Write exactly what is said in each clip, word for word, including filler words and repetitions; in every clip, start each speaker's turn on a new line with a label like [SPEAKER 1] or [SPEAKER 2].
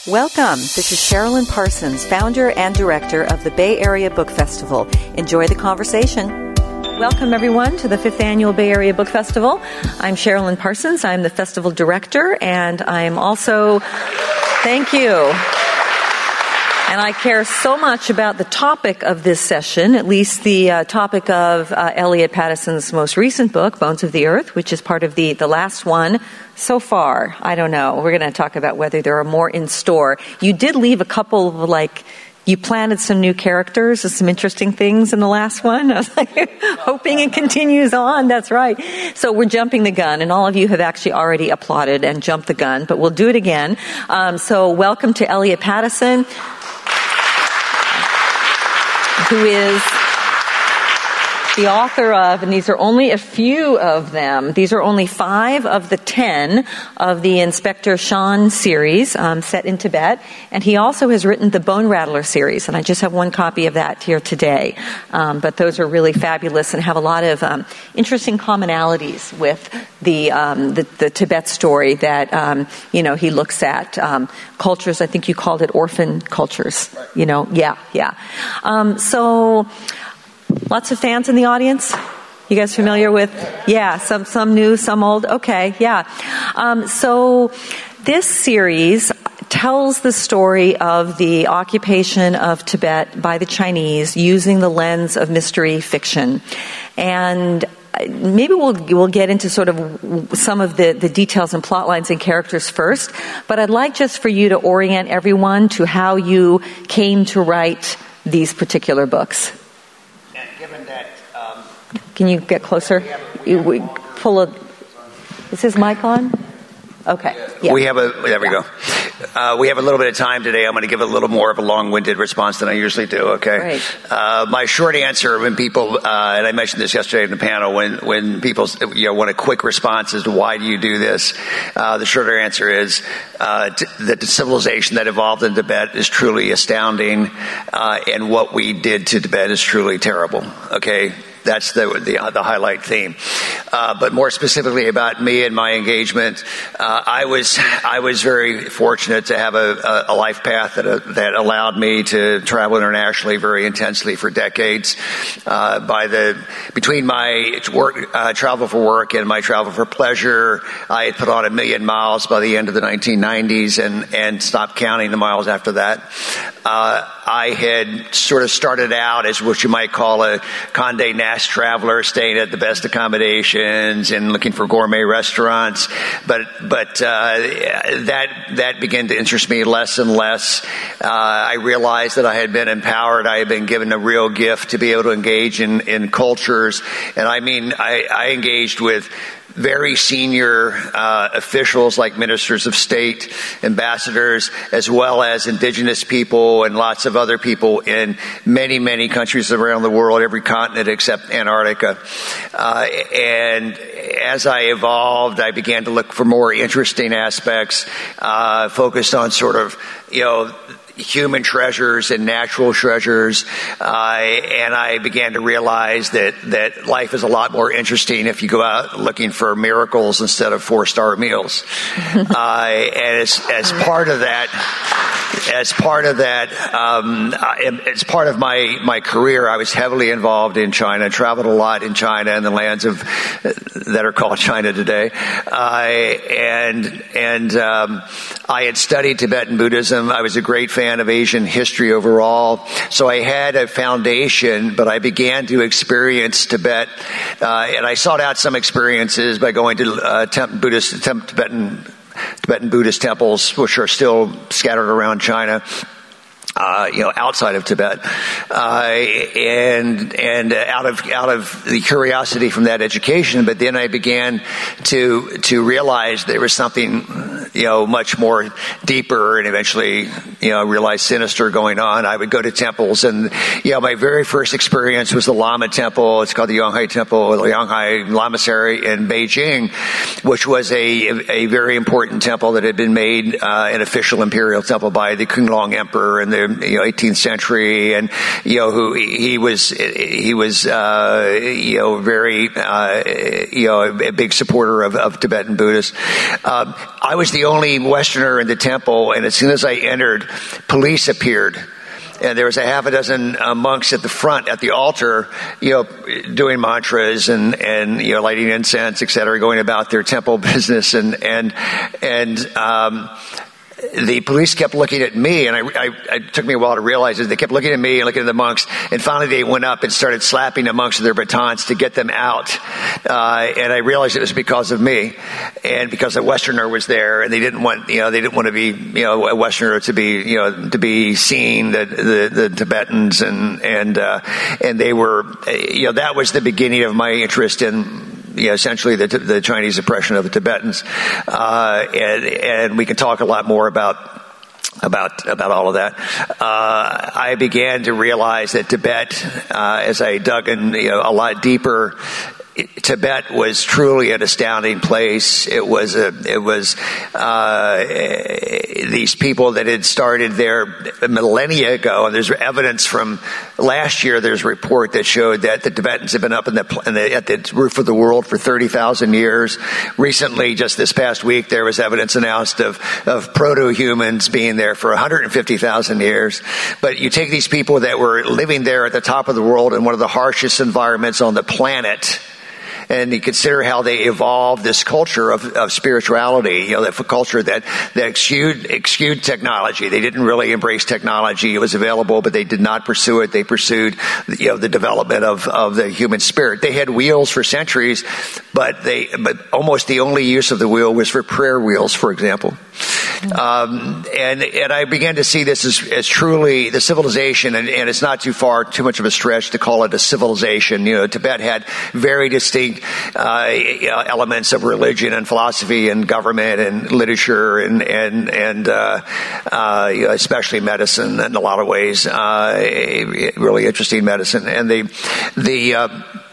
[SPEAKER 1] Welcome. This is Sherilyn Parsons, founder and director of the Bay Area Book Festival. Enjoy the conversation. Welcome, everyone, to the fifth Annual Bay Area Book Festival. I'm Sherilyn Parsons. I'm the festival director, and I'm also... Thank you. And I care so much about the topic of this session, at least the uh, topic of uh, Elliot Pattison's most recent book, Bones of the Earth, which is part of the, the last one so far. I don't know. We're going to talk about whether there are more in store. You did leave a couple of, like, you planted some new characters and some interesting things in the last one. I was like, hoping it continues on. That's right. So we're jumping the gun, and all of you have actually already applauded and jumped the gun, but we'll do it again. Um, so welcome to Elliot Pattison, who is the author of, and these are only a few of them, these are only five of the ten of the Inspector Shan series um, set in Tibet, and he also has written the Bone Rattler series, and I just have one copy of that here today. Um, but those are really fabulous and have a lot of um, interesting commonalities with the, um, the the Tibet story that, um, you know, he looks at. Um, cultures, I think you called it orphan cultures, you know, yeah, yeah. Um, so... Lots of fans in the audience? You guys familiar with? Yeah, some some new, some old. Okay, yeah. Um, so this series tells the story of the occupation of Tibet by the Chinese using the lens of mystery fiction. And maybe we'll we'll get into sort of some of the, the details and plot lines and characters first, but I'd like just for you to orient everyone to how you came to write these particular books. Can you get closer? You, we pull a. Is his mic on? Okay. Yeah.
[SPEAKER 2] We have a. There we yeah. go. Uh, we have a little bit of time today. I'm going to give a little more of a long-winded response than I usually do. Okay.
[SPEAKER 1] Right.
[SPEAKER 2] Uh, my short answer when people, uh, and I mentioned this yesterday in the panel, when when people you know want a quick response as to why do you do this, uh, the shorter answer is uh, t- that the civilization that evolved in Tibet is truly astounding, uh, and what we did to Tibet is truly terrible. Okay. That's the the, uh, the highlight theme. Uh, but more specifically about me and my engagement, uh, I was I was very fortunate to have a, a life path that uh, that allowed me to travel internationally very intensely for decades. Uh, by the between my work uh, travel for work and my travel for pleasure, I had put on a million miles by the end of the nineteen nineties and and stopped counting the miles after that. Uh, I had sort of started out as what you might call a Condé Nast traveler, staying at the best accommodations and looking for gourmet restaurants. But but uh, that that began to interest me less and less. Uh, I realized that I had been empowered. I had been given a real gift to be able to engage in, in cultures. And I mean, I, I engaged with very senior uh, officials like ministers of state, ambassadors, as well as indigenous people and lots of other people in many, many countries around the world, every continent except Antarctica. Uh, and as I evolved, I began to look for more interesting aspects, uh, focused on sort of, you know, human treasures and natural treasures, uh, and I began to realize that, that life is a lot more interesting if you go out looking for miracles instead of four-star meals. uh, and as, as part of that, as part of that, um, as part of my, my career, I was heavily involved in China, traveled a lot in China and the lands of that are called China today, uh, and and um, I had studied Tibetan Buddhism. I was a great fan of Asian history overall. So I had a foundation, but I began to experience Tibet, uh, and I sought out some experiences by going to uh, temp- Buddhist, temp- Tibetan, Tibetan Buddhist temples, which are still scattered around China. Uh, you know, outside of Tibet, uh, and and out of out of the curiosity from that education, but then I began to to realize there was something, you know, much more deeper, and eventually, you know, realized sinister going on. I would go to temples, and you know, my very first experience was the Lama Temple. It's called the Yonghai Temple, the Yonghai Lamasery in Beijing, which was a a very important temple that had been made uh, an official imperial temple by the Kunlong Emperor and the you know, eighteenth century, and you know who he was. He was uh, you know very uh, you know a big supporter of, of Tibetan Buddhists. Um, I was the only Westerner in the temple, and as soon as I entered, police appeared. And there was a half a dozen uh, monks at the front at the altar, you know, doing mantras and, and, you know, lighting incense, et cetera, going about their temple business. And, and, and, um, the police kept looking at me, and I, I, it took me a while to realize it. They kept looking at me and looking at the monks, and finally they went up and started slapping the monks with their batons to get them out. Uh, and I realized it was because of me, and because a Westerner was there, and they didn't want, you know, they didn't want to be, you know, a Westerner to be, you know, to be seen, the the, the Tibetans, and and uh, and they were, you know, that was the beginning of my interest in, you know, essentially the, the Chinese oppression of the Tibetans, uh, and, and we can talk a lot more about about about all of that. Uh, I began to realize that Tibet, uh, as I dug in, you know, a lot deeper, Tibet was truly an astounding place. It was a, it was uh, these people that had started there millennia ago, and there's evidence from last year. There's a report that showed that the Tibetans have been up in the, in the at the roof of the world for thirty thousand years. Recently, just this past week, there was evidence announced of of proto-humans being there for one hundred fifty thousand years. But you take these people that were living there at the top of the world in one of the harshest environments on the planet, and you consider how they evolved this culture of, of spirituality, you know, that culture that, that eschewed, eschewed technology. They didn't really embrace technology. It was available, but they did not pursue it. They pursued, you know, the development of, of the human spirit. They had wheels for centuries, but they, but almost the only use of the wheel was for prayer wheels, for example. Um, and, and I began to see this as, as truly the civilization, and, and it's not too far, too much of a stretch to call it a civilization. You know, Tibet had very distinct uh, elements of religion and philosophy and government and literature and and and uh, uh, you know, especially medicine in a lot of ways, uh, really interesting medicine. And the the uh,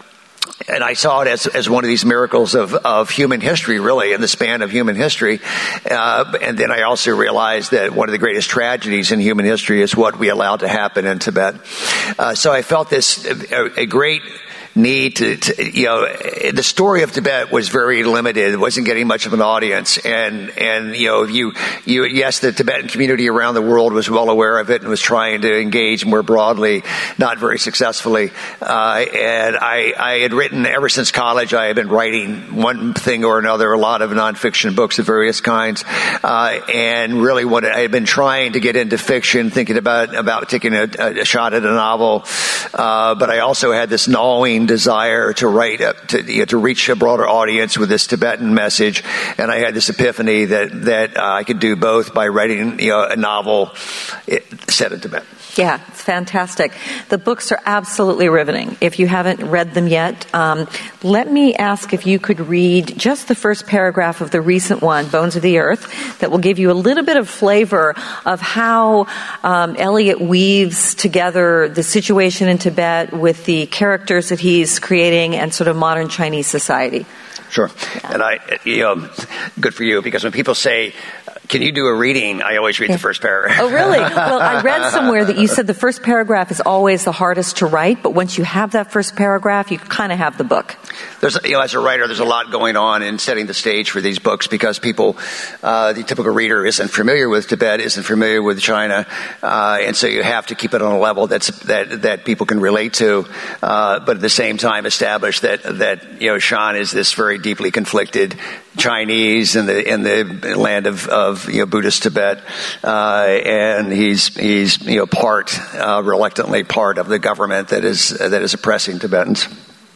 [SPEAKER 2] And I saw it as, as one of these miracles of, of human history, really, in the span of human history. Uh, and then I also realized that one of the greatest tragedies in human history is what we allowed to happen in Tibet. Uh, so I felt this, a, a great need to, to, you know, the story of Tibet was very limited. It wasn't getting much of an audience. And, and, you know, you, you, yes, the Tibetan community around the world was well aware of it and was trying to engage more broadly, not very successfully. Uh, and I, I had written ever since college, I had been writing one thing or another, a lot of nonfiction books of various kinds. Uh, and really what I had been trying to get into fiction, thinking about, about taking a, a shot at a novel. Uh, but I also had this gnawing desire to write, to, you know, to reach a broader audience with this Tibetan message, and I had this epiphany that that uh, I could do both by writing, you know, a novel set in Tibet.
[SPEAKER 1] Yeah, it's fantastic. The books are absolutely riveting. If you haven't read them yet, um, let me ask if you could read just the first paragraph of the recent one, Bones of the Earth, that will give you a little bit of flavor of how um, Elliot weaves together the situation in Tibet with the characters that he's creating and sort of modern Chinese society.
[SPEAKER 2] Sure. Yeah. And I, you know, good for you, because when people say, can you do a reading? I always read yeah. the first paragraph.
[SPEAKER 1] Oh, really? Well, I read somewhere that you said the first paragraph is always the hardest to write, but once you have that first paragraph, you kind of have the book.
[SPEAKER 2] There's, you know, as a writer, there's a lot going on in setting the stage for these books, because people, uh, the typical reader isn't familiar with Tibet, isn't familiar with China, uh, and so you have to keep it on a level that's, that, that people can relate to, uh, but at the same time establish that, that, you know, Shan is this very deeply conflicted Chinese in the, in the land of, of, you know, Buddhist Tibet, uh, and he's, he's, you know, part, uh, reluctantly part of the government that is, that is oppressing Tibetans.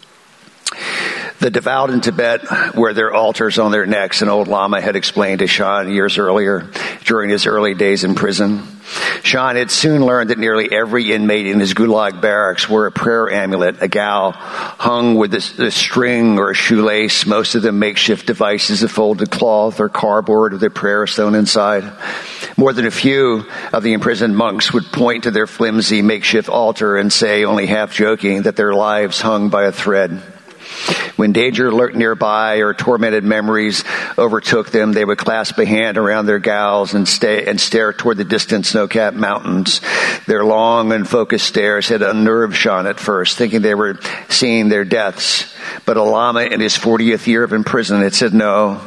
[SPEAKER 2] The devout in Tibet wear their altars on their necks, an old Lama had explained to Shan years earlier during his early days in prison. Shan had soon learned that nearly every inmate in his gulag barracks wore a prayer amulet, a gao, hung with a, a string or a shoelace, most of them makeshift devices of folded cloth or cardboard with a prayer stone inside. More than a few of the imprisoned monks would point to their flimsy makeshift altar and say, only half joking, that their lives hung by a thread. When danger lurked nearby or tormented memories overtook them, they would clasp a hand around their gals and stay and stare toward the distant snow-capped mountains. Their long and focused stares had unnerved Shan at first, thinking they were seeing their deaths. But a Lama in his fortieth year of imprisonment had said, no,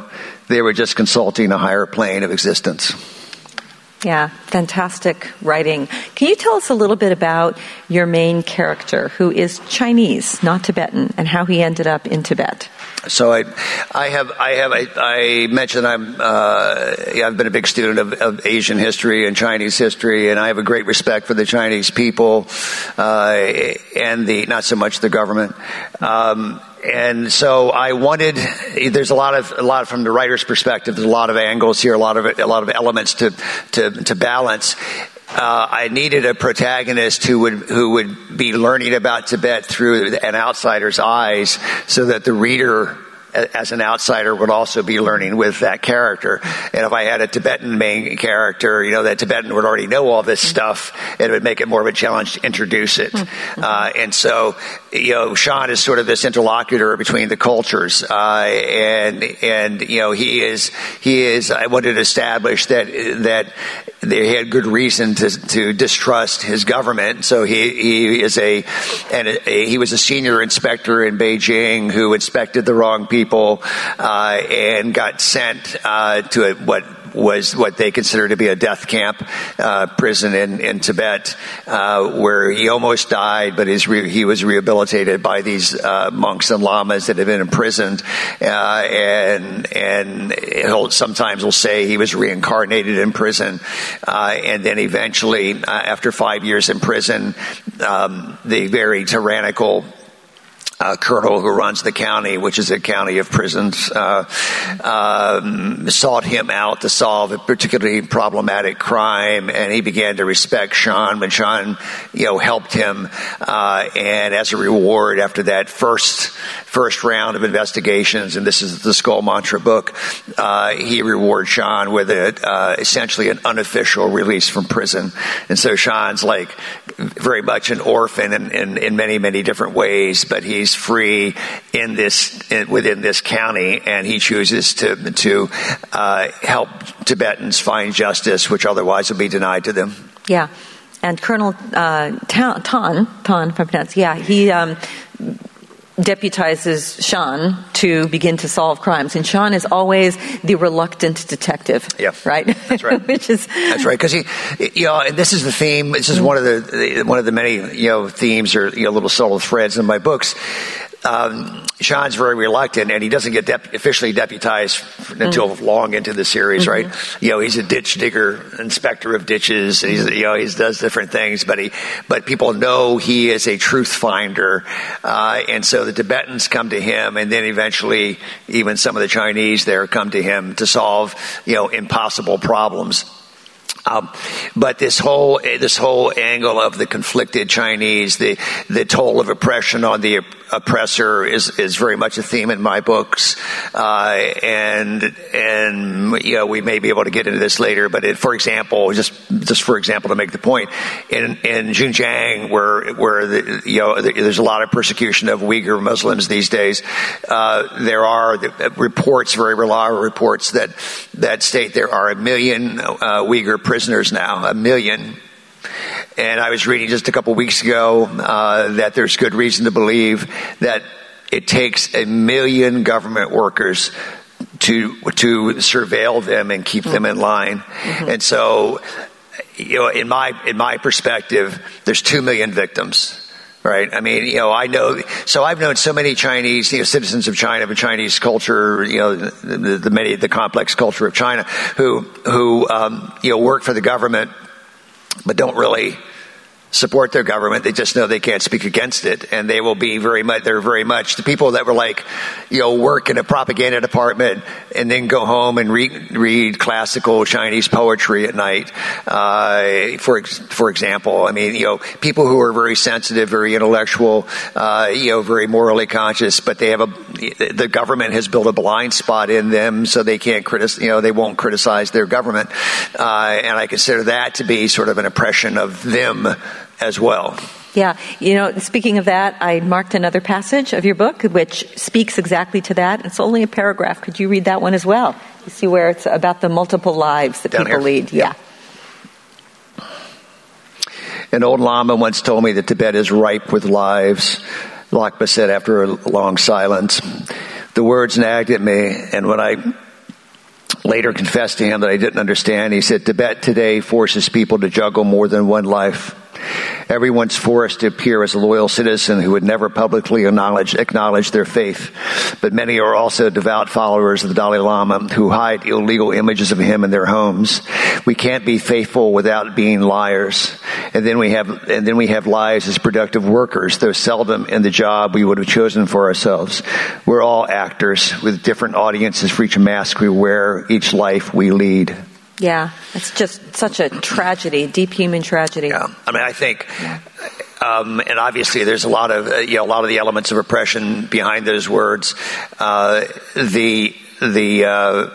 [SPEAKER 2] they were just consulting a higher plane of existence.
[SPEAKER 1] Yeah, fantastic writing. Can you tell us a little bit about your main character, who is Chinese, not Tibetan, and how he ended up in Tibet?
[SPEAKER 2] So I, I have, I have, I, I mentioned I'm, uh, yeah, I've been a big student of, of Asian history and Chinese history, and I have a great respect for the Chinese people, uh, and the, not so much the government. Um, And so I wanted, there's a lot of, a lot from the writer's perspective, there's a lot of angles here, a lot of, a lot of elements to, to, to balance. Uh, I needed a protagonist who would, who would be learning about Tibet through an outsider's eyes so that the reader, as an outsider, would also be learning with that character. And if I had a Tibetan main character, you know, that Tibetan would already know all this stuff, it would make it more of a challenge to introduce it. Mm-hmm. Uh, and so, you know, Sean is sort of this interlocutor between the cultures. Uh, and, and, you know, he is, he is, I wanted to establish that, that they had good reason to, to distrust his government. So he, he is a, and a, he was a senior inspector in Beijing who inspected the wrong people. people uh, and got sent uh, to a, what was what they consider to be a death camp uh, prison in, in Tibet, uh, where he almost died, but his re- he was rehabilitated by these uh, monks and lamas that had been imprisoned, uh, and and he'll, sometimes will say he was reincarnated in prison, uh, and then eventually, uh, after five years in prison, um, the very tyrannical Uh, colonel who runs the county, which is a county of prisons, uh, um, sought him out to solve a particularly problematic crime, and he began to respect Sean when Sean, you know, helped him. Uh, and as a reward, after that first first round of investigations, and this is the Skull Mantra book, uh, he rewards Sean with a, uh, essentially an unofficial release from prison. And so Sean's like very much an orphan in, in, in many, many different ways, but he's free in this in, within this county, and he chooses to to uh, help Tibetans find justice, which otherwise would be denied to them.
[SPEAKER 1] Yeah, and Colonel uh, Tan, Tan, if I pronounce, yeah, he um, deputizes Sean to begin to solve crimes, and Sean is always the reluctant detective.
[SPEAKER 2] Yeah,
[SPEAKER 1] right.
[SPEAKER 2] That's right.
[SPEAKER 1] Which is
[SPEAKER 2] that's right, because he, you know, and this is the theme. This is mm-hmm. one of the one of the many you know themes or you know little subtle threads in my books. Um, Sean's very reluctant, and he doesn't get dep- officially deputized until mm. long into the series, mm-hmm. right? You know, he's a ditch digger, inspector of ditches. He's, you know, he does different things, but he, but people know he is a truth finder, uh, and so the Tibetans come to him, and then eventually, even some of the Chinese there come to him to solve, you know, impossible problems. Um, but this whole this whole angle of the conflicted Chinese, the the toll of oppression on the oppressor is is very much a theme in my books, uh, and and you know we may be able to get into this later. But it, for example, just just for example to make the point, in in Xinjiang, where where the, you know there's a lot of persecution of Uyghur Muslims these days, uh, there are reports, very reliable reports that that state there are a million uh, Uyghur prisoners now, a million. And I was reading just a couple weeks ago uh, that there's good reason to believe that it takes a million government workers to to surveil them and keep mm-hmm. them in line. Mm-hmm. And so, you know, in my in my perspective, there's two million victims. Right. I mean, you know, I know, so I've known so many Chinese, you know, citizens of China, of Chinese culture, you know, the, the many, the complex culture of China who, who, um, you know, work for the government, but don't really support their government. They just know they can't speak against it, and they will be very much, they're very much the people that were like, you know, work in a propaganda department and then go home and read, read classical Chinese poetry at night. Uh, for, for example, I mean, you know, people who are very sensitive, very intellectual, uh, you know, very morally conscious, but they have a, the government has built a blind spot in them, so they can't criticize, you know, they won't criticize their government. Uh, and I consider that to be sort of an oppression of them as well.
[SPEAKER 1] Yeah. You know, speaking of that, I marked another passage of your book which speaks exactly to that. It's only a paragraph. Could you read that one as well? You see where it's about the multiple lives that
[SPEAKER 2] Down
[SPEAKER 1] people
[SPEAKER 2] here?
[SPEAKER 1] lead. Yeah.
[SPEAKER 2] An old Lama once told me that Tibet is ripe with lives. Lakpa said after a long silence. The words nagged at me, and when I later confessed to him that I didn't understand. He said, Tibet today forces people to juggle more than one life. Everyone's forced to appear as a loyal citizen who would never publicly acknowledge, acknowledge their faith. But many are also devout followers of the Dalai Lama who hide illegal images of him in their homes. We can't be faithful without being liars. And then we have, and then we have lives as productive workers, though seldom in the job we would have chosen for ourselves. We're all actors with different audiences for each mask we wear, each life we lead.
[SPEAKER 1] Yeah, it's just such a tragedy, deep human tragedy.
[SPEAKER 2] Yeah, I mean, I think, um, and obviously there's a lot of, uh, you know, a lot of the elements of oppression behind those words. Uh, the, the, uh,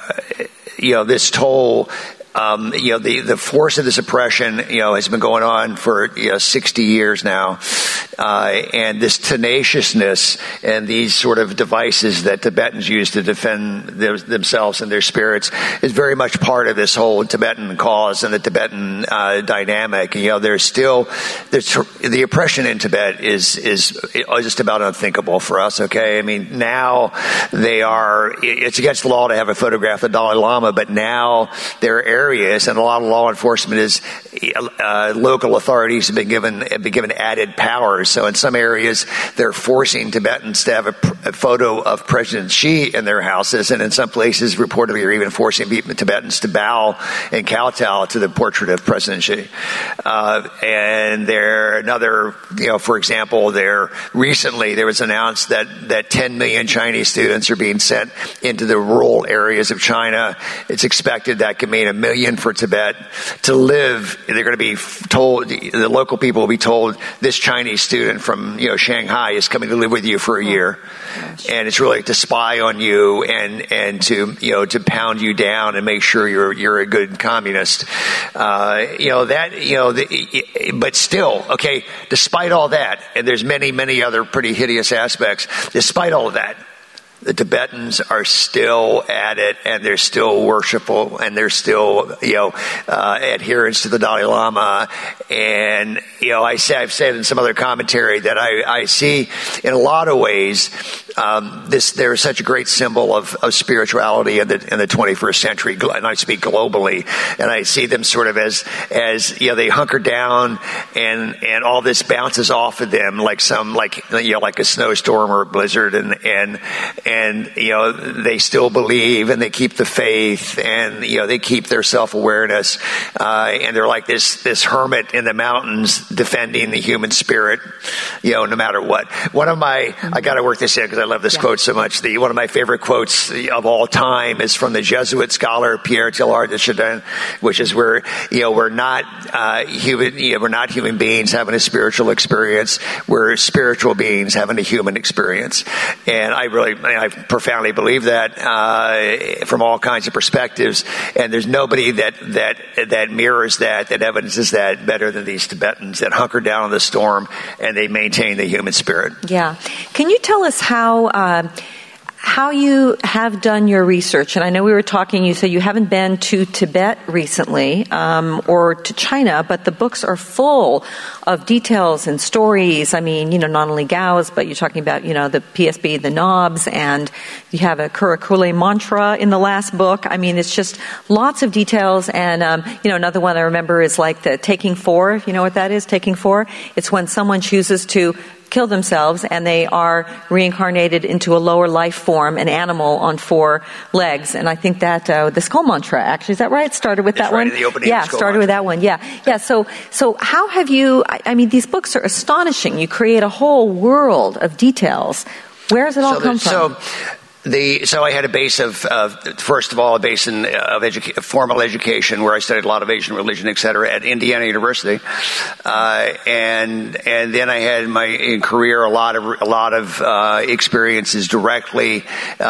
[SPEAKER 2] you know, this toll, Um, you know, the, the force of this oppression, you know, has been going on for, you know, sixty years now. Uh, and this tenaciousness and these sort of devices that Tibetans use to defend their, themselves and their spirits is very much part of this whole Tibetan cause and the Tibetan, uh, dynamic. You know, there's still, there's, the oppression in Tibet is, is just about unthinkable for us, okay? I mean, now they are, it's against the law to have a photograph of the Dalai Lama, but now there are areas, and a lot of law enforcement is uh, local authorities have been given have been given added powers. So in some areas, they're forcing Tibetans to have a, a photo of President Xi in their houses, and in some places, reportedly, are even forcing Tibetans to bow and kowtow to the portrait of President Xi. Uh, and there, another, you know, for example, there recently there was announced that that ten million Chinese students are being sent into the rural areas of China. It's expected that could mean a million for Tibet to live. They're going to be told, the local people will be told, this Chinese student from, you know, Shanghai is coming to live with you for a year. And it's really to spy on you and, and to, you know, to pound you down and make sure you're, you're a good communist. Uh, you know, that, you know, the, but still, okay, despite all that, and there's many, many other pretty hideous aspects, despite all of that, the Tibetans are still at it, and they're still worshipful, and they're still, you know, uh, adherents to the Dalai Lama. And, you know, I say, I've said in some other commentary that I, I see in a lot of ways, um, this, they're such a great symbol of, of spirituality in the, in the twenty-first century. And I speak globally, and I see them sort of as, as, you know, they hunker down and, and all this bounces off of them like some, like, you know, like a snowstorm or a blizzard, and, and, and And, you know, they still believe, and they keep the faith, and, you know, they keep their self-awareness. Uh, and they're like this, this hermit in the mountains defending the human spirit, you know, no matter what. One of my, I got to work this in because I love this yeah. quote so much. The, one of my favorite quotes of all time is from the Jesuit scholar Pierre Teilhard de Chardin, which is where, you know, we're not, uh, human, you know, we're not human beings having a spiritual experience. We're spiritual beings having a human experience. And I really, I profoundly believe that uh, from all kinds of perspectives, and there's nobody that that that mirrors that, that evidences that better than these Tibetans that hunker down in the storm and they maintain the human spirit.
[SPEAKER 1] Yeah, can you tell us how? Uh, How you have done your research? And I know we were talking, you said you haven't been to Tibet recently, um, or to China, but the books are full of details and stories. I mean, you know, not only Gao's, but you're talking about, you know, the P S B, the knobs, and you have a Kurakule mantra in the last book. I mean, it's just lots of details. And, um, you know, another one I remember is like the Taking Four. You know what that is, Taking Four? It's when someone chooses to kill themselves and they are reincarnated into a lower life form, an animal on four legs. And I think that uh, the skull mantra, actually, is that right? It started with
[SPEAKER 2] That's
[SPEAKER 1] that
[SPEAKER 2] right,
[SPEAKER 1] one?
[SPEAKER 2] the opening
[SPEAKER 1] yeah,
[SPEAKER 2] of the
[SPEAKER 1] started with that one. Yeah. Yeah. So, so how have you, I, I mean, these books are astonishing. You create a whole world of details. Where does it all
[SPEAKER 2] so
[SPEAKER 1] come
[SPEAKER 2] the,
[SPEAKER 1] from?
[SPEAKER 2] So, The, so I had a base of, of first of all, a base in, of educa- formal education where I studied a lot of Asian religion, et cetera, at Indiana University, uh, and and then I had my in career a lot of a lot of uh, experiences directly, uh,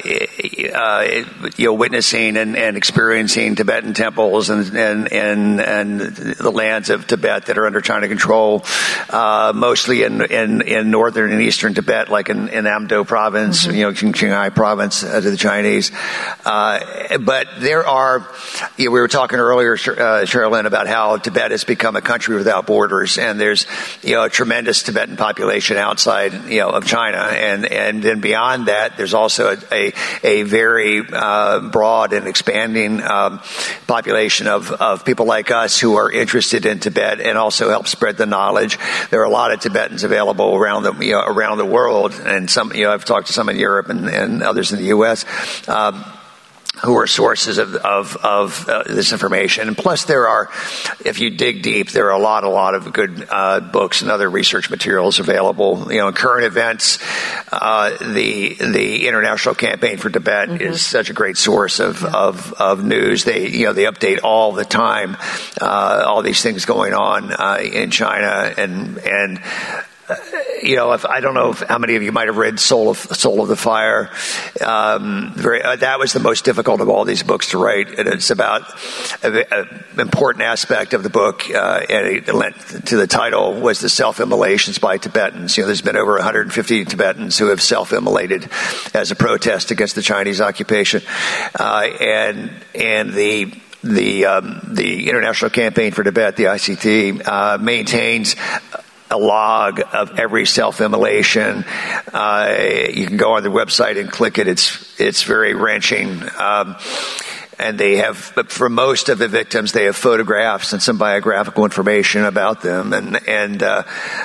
[SPEAKER 2] uh, you know, witnessing and, and experiencing Tibetan temples and and, and and the lands of Tibet that are under China control, uh, mostly in, in in northern and eastern Tibet, like in, in Amdo province, mm-hmm. you know, Qinghai Qinghai province uh, to the Chinese. Uh, but there are, you know, we were talking earlier, uh, Sherilyn, about how Tibet has become a country without borders, and there's, you know, a tremendous Tibetan population outside, you know, of China, and and then beyond that, there's also a a, a very uh, broad and expanding um, population of of people like us who are interested in Tibet and also help spread the knowledge. There are a lot of Tibetans available around the you know around the world, and some you know I've talked to some in Europe and, and others in the U S Um, who are sources of of, of uh, this information. And plus, there are, if you dig deep, there are a lot, a lot of good uh, books and other research materials available. You know, current events, uh, the the International Campaign for Tibet mm-hmm. is such a great source of, yeah. of of news. They you know they update all the time, uh, all these things going on uh, in China, and and. You know, if I don't know if, how many of you might have read Soul of Soul of the Fire. Um, very, uh, that was the most difficult of all these books to write, and it's about an important aspect of the book, uh, and it lent to the title was the self-immolations by Tibetans. You know, there's been over one hundred fifty Tibetans who have self-immolated as a protest against the Chinese occupation, uh, and and the. The um, the International Campaign for Tibet, the I C T, uh, maintains a log of every self-immolation. Uh, you can go on their website and click it. It's it's very wrenching. Um, and they have, for most of the victims, they have photographs and some biographical information about them. And and uh,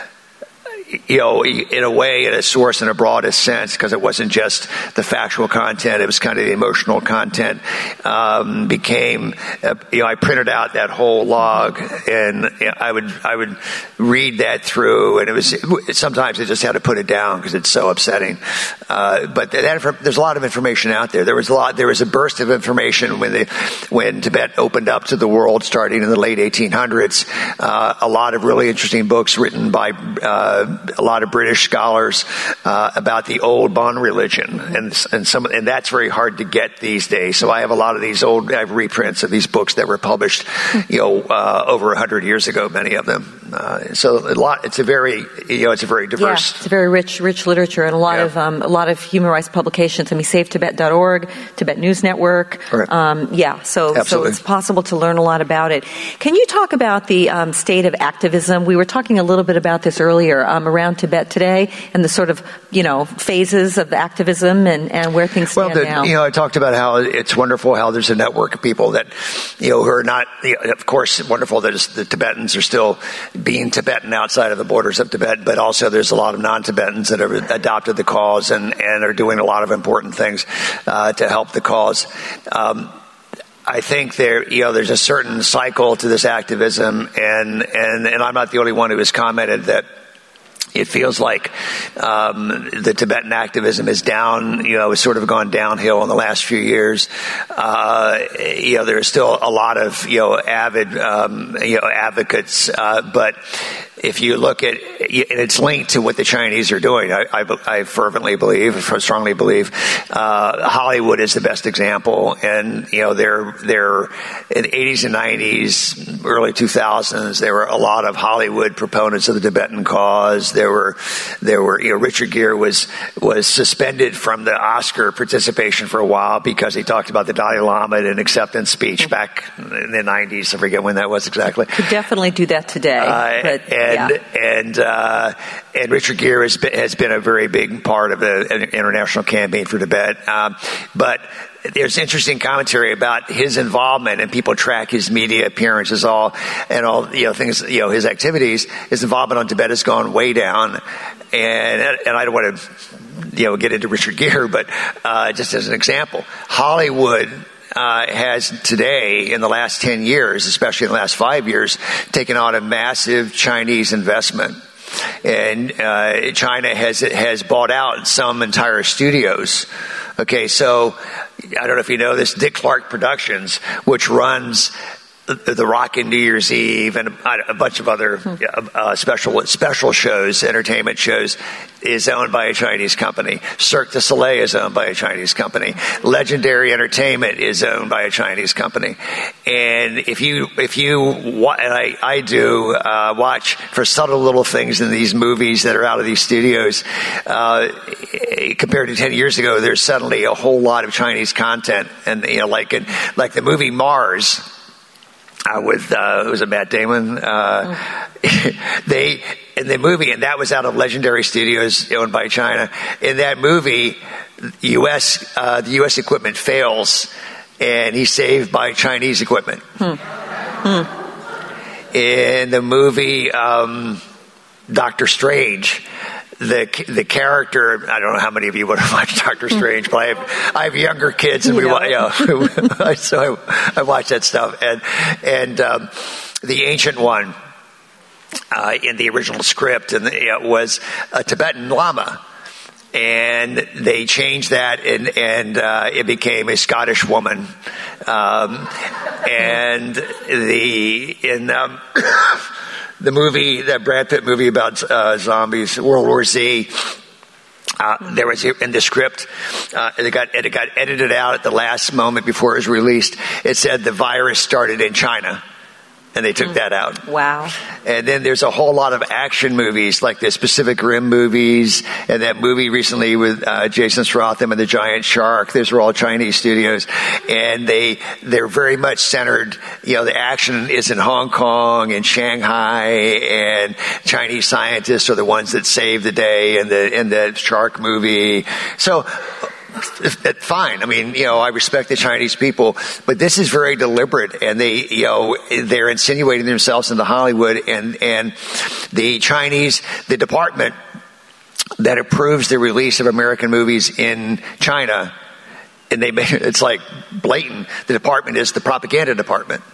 [SPEAKER 2] you know, in a way, in a source in a broadest sense, because it wasn't just the factual content, it was kind of the emotional content, um, became, uh, you know, I printed out that whole log, and I would, I would read that through, and it was, sometimes I just had to put it down because it's so upsetting. Uh, but that, there's a lot of information out there. There was a lot, there was a burst of information when the, when Tibet opened up to the world starting in the late eighteen hundreds. Uh, a lot of really interesting books written by, uh, a lot of British scholars uh, about the old Bon religion, and and some and that's very hard to get these days. So I have a lot of these old I have reprints of these books that were published, you know, uh, over a hundred years ago. Many of them. Uh, so a lot. It's a very you know it's a very diverse.
[SPEAKER 1] Yeah, it's a very rich rich literature and a lot
[SPEAKER 2] yeah.
[SPEAKER 1] of um, a lot of human rights publications. I mean, Save Tibet dot org, Tibet News Network.
[SPEAKER 2] Right.
[SPEAKER 1] Um, yeah. So
[SPEAKER 2] Absolutely.
[SPEAKER 1] so it's possible to learn a lot about it. Can you talk about the um, state of activism? We were talking a little bit about this earlier um, around Tibet today and the sort of, you know, phases of activism and, and where things stand
[SPEAKER 2] well, the,
[SPEAKER 1] now.
[SPEAKER 2] You know, I talked about how it's wonderful how there's a network of people that, you know, who are not, you know, of course, wonderful that the Tibetans are still being Tibetan outside of the borders of Tibet, but also there's a lot of non-Tibetans that have adopted the cause and, and are doing a lot of important things uh, to help the cause. Um, I think there, you know, there's a certain cycle to this activism, and, and, and I'm not the only one who has commented that it feels like um, the Tibetan activism is down, you know, has sort of gone downhill in the last few years. Uh, you know, there's still a lot of, you know, avid, um, you know, advocates, uh, but if you look at, and it's linked to what the Chinese are doing. I, I, I fervently believe, strongly believe, uh, Hollywood is the best example. And, you know, they're, they're in the eighties and nineties, early two thousands, there were a lot of Hollywood proponents of the Tibetan cause. There were, there were, you know, Richard Gere was, was suspended from the Oscar participation for a while because he talked about the Dalai Lama in an acceptance speech back in the nineties. I forget when that was exactly.
[SPEAKER 1] Could definitely do that today.
[SPEAKER 2] Uh,
[SPEAKER 1] but,
[SPEAKER 2] and,
[SPEAKER 1] yeah.
[SPEAKER 2] and, uh, and Richard Gere has been, has been a very big part of the International Campaign for Tibet. Um, but there's interesting commentary about his involvement, and people track his media appearances, all and all you know things, you know his activities. His involvement on Tibet has gone way down, and and I don't want to you know get into Richard Gere, but uh, just as an example, Hollywood. Uh, has today, in the last ten years, especially in the last five years, taken on a massive Chinese investment. And uh, China has has bought out some entire studios. Okay, so I don't know if you know this, Dick Clark Productions, which runs The Rock in New Year's Eve and a bunch of other uh, special special shows, entertainment shows, is owned by a Chinese company. Cirque du Soleil is owned by a Chinese company. Legendary Entertainment is owned by a Chinese company. And if you if you and I I do uh, watch for subtle little things in these movies that are out of these studios, uh, compared to ten years ago, there's suddenly a whole lot of Chinese content, and you know, like in, like the movie Mars. Uh, with uh, was it Matt Damon? Uh, oh. They in the movie, and that was out of Legendary Studios owned by China. In that movie, U S uh, the U S equipment fails, and he's saved by Chinese equipment. Hmm. Hmm. In the movie um, Doctor Strange. The the character, I don't know how many of you would have watched Doctor Strange, but I have I have younger kids, and we you know, so I, I watch that stuff. And and um, the Ancient One uh, in the original script, and it was a Tibetan Lama, and they changed that, and and uh, it became a Scottish woman, um, and the in. Um, The movie, that Brad Pitt movie about uh, zombies, World War Z, uh, there was in the script, uh, it got it got edited out at the last moment before it was released. It said the virus started in China, and they took mm. that out.
[SPEAKER 1] Wow.
[SPEAKER 2] And then there's a whole lot of action movies, like the Pacific Rim movies, and that movie recently with uh, Jason Statham and the Giant Shark. Those were all Chinese studios, and they they're very much centered. You know, the action is in Hong Kong and Shanghai, and Chinese scientists are the ones that save the day in the in the shark movie. So. Fine. I mean, you know, I respect the Chinese people, but this is very deliberate, and they, you know, they're insinuating themselves into Hollywood, and, and the Chinese, the department that approves the release of American movies in China, and they make, it's like blatant. The department is the propaganda department.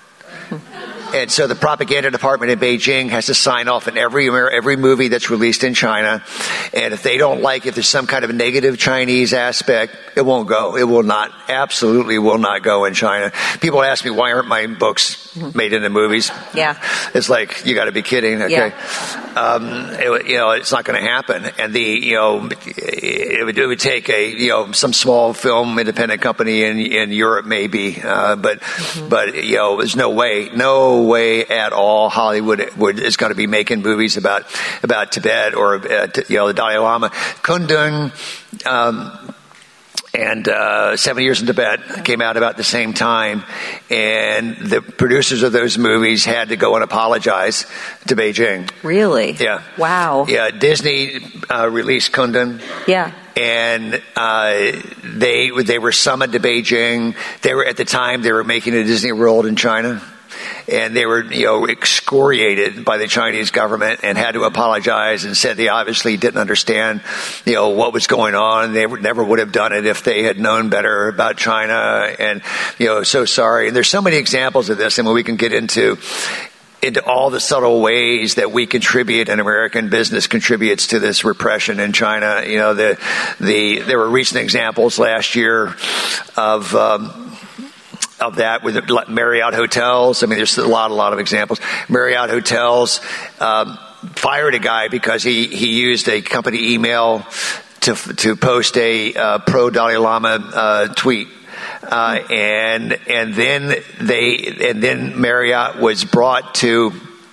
[SPEAKER 2] And so the propaganda department in Beijing has to sign off on every every movie that's released in China. And if they don't like, if there's some kind of negative Chinese aspect, it won't go. It will not, absolutely will not go in China. People ask me, why aren't my books made into movies?
[SPEAKER 1] Yeah.
[SPEAKER 2] It's like, you got to be kidding. Okay.
[SPEAKER 1] Yeah.
[SPEAKER 2] Um, it, you know, it's not going to happen. And the, you know, it would, it would take a, you know, some small film independent company in, in Europe maybe. Uh, but, mm-hmm. but, you know, there's no way, no way at all Hollywood would, is going to be making movies about about Tibet or uh, you know, the Dalai Lama. Kundun um, and uh, Seven Years in Tibet came out about the same time, and the producers of those movies had to go and apologize to Beijing.
[SPEAKER 1] Really?
[SPEAKER 2] Yeah.
[SPEAKER 1] Wow.
[SPEAKER 2] Yeah. Disney uh, released Kundun.
[SPEAKER 1] Yeah.
[SPEAKER 2] And uh, they they were summoned to Beijing. They were at the time they were making a Disney World in China. And they were, you know, excoriated by the Chinese government and had to apologize and said they obviously didn't understand, you know, what was going on. They never would have done it if they had known better about China. And, you know, so sorry. And there's so many examples of this, and when we can get into into all the subtle ways that we contribute and American business contributes to this repression in China. You know, the the there were recent examples last year of. Um, of that with Marriott hotels. I mean, there's a lot, a lot of examples. Marriott hotels um, fired a guy because he, he used a company email to to post a uh, pro Dalai Lama uh, tweet. Uh, and and then they and then Marriott was brought to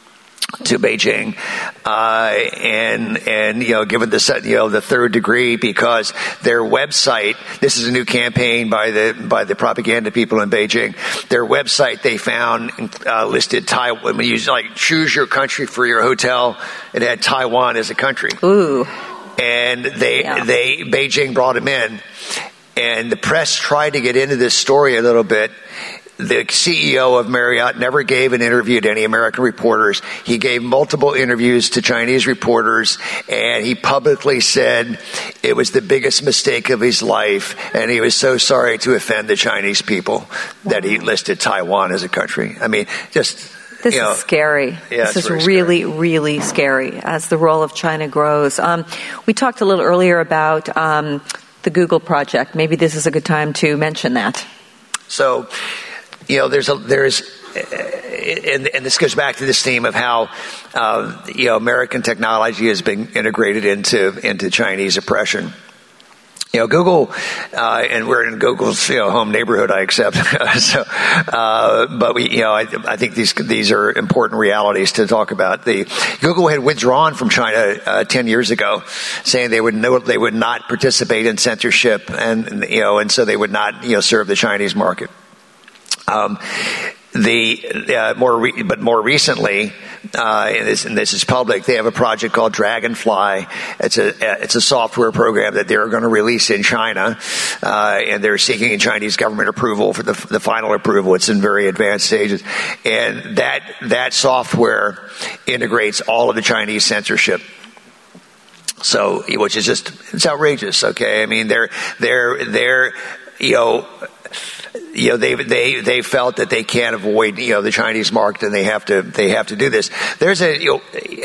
[SPEAKER 2] to Beijing, uh, and, and, you know, given the, you know, the third degree, because their website, this is a new campaign by the, by the propaganda people in Beijing. Their website they found, uh, listed Taiwan. When you like choose your country for your hotel, it had Taiwan as a country.
[SPEAKER 1] Ooh.
[SPEAKER 2] And they,
[SPEAKER 1] yeah.
[SPEAKER 2] they, Beijing brought him in, and the press tried to get into this story a little bit. The C E O of Marriott never gave an interview to any American reporters. He gave multiple interviews to Chinese reporters, and he publicly said it was the biggest mistake of his life, and he was so sorry to offend the Chinese people that he listed Taiwan as a country. I mean, just...
[SPEAKER 1] This
[SPEAKER 2] you know,
[SPEAKER 1] is scary.
[SPEAKER 2] Yeah,
[SPEAKER 1] this is really, scary. really scary as the role of China grows. Um, we talked a little earlier about um, the Google project. Maybe this is a good time to mention that.
[SPEAKER 2] So... You know, there's a, there's, and, and this goes back to this theme of how, uh, you know, American technology has been integrated into, into Chinese oppression. You know, Google, uh, and we're in Google's, you know, home neighborhood, I accept. so, uh, but we, you know, I, I think these, these are important realities to talk about. The, Google had withdrawn from China, uh, ten years ago, saying they would no, they would not participate in censorship and, and, you know, and so they would not, you know, serve the Chinese market. Um, The uh, more, re- but more recently, uh, and, this, and this is public. They have a project called Dragonfly. It's a it's a software program that they're going to release in China, uh, and they're seeking Chinese government approval for the the final approval. It's in very advanced stages, and that that software integrates all of the Chinese censorship. So, which is just it's outrageous. Okay, I mean they're they're they're you know. You know, they they they felt that they can't avoid, you know, the Chinese market, and they have to they have to do this. There's a, you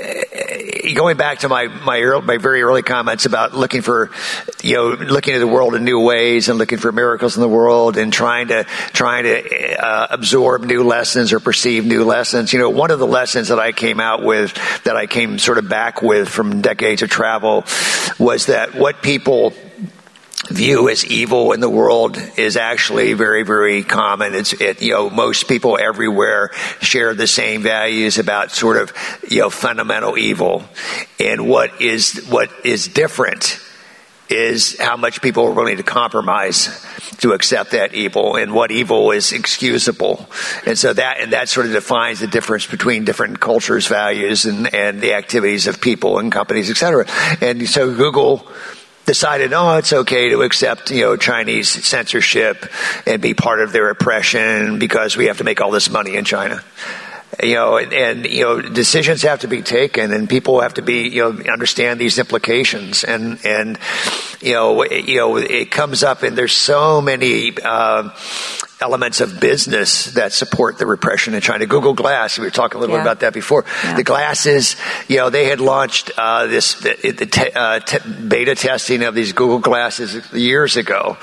[SPEAKER 2] know, going back to my my early, my very early comments about looking for, you know, looking at the world in new ways and looking for miracles in the world and trying to trying to uh, absorb new lessons or perceive new lessons. You know, one of the lessons that I came out with, that I came sort of back with from decades of travel, was that what people view as evil in the world is actually very, very common. It's, it, you know, most people everywhere share the same values about sort of, you know, fundamental evil. And what is, what is different is how much people are willing to compromise to accept that evil, and what evil is excusable. And so that, and that sort of defines the difference between different cultures, values, and, and the activities of people and companies, et cetera. And so Google decided, oh, it's okay to accept, you know, Chinese censorship and be part of their oppression because we have to make all this money in China. You know, and, and, you know, decisions have to be taken, and people have to be, you know, understand these implications. And, and, you know, you know, it comes up, and there's so many, uh, elements of business that support the repression in China. Google Glass, we were talking a little yeah. bit about that before. Yeah. The glasses, you know, they had launched uh, this the, the te- uh, te- beta testing of these Google Glasses years ago.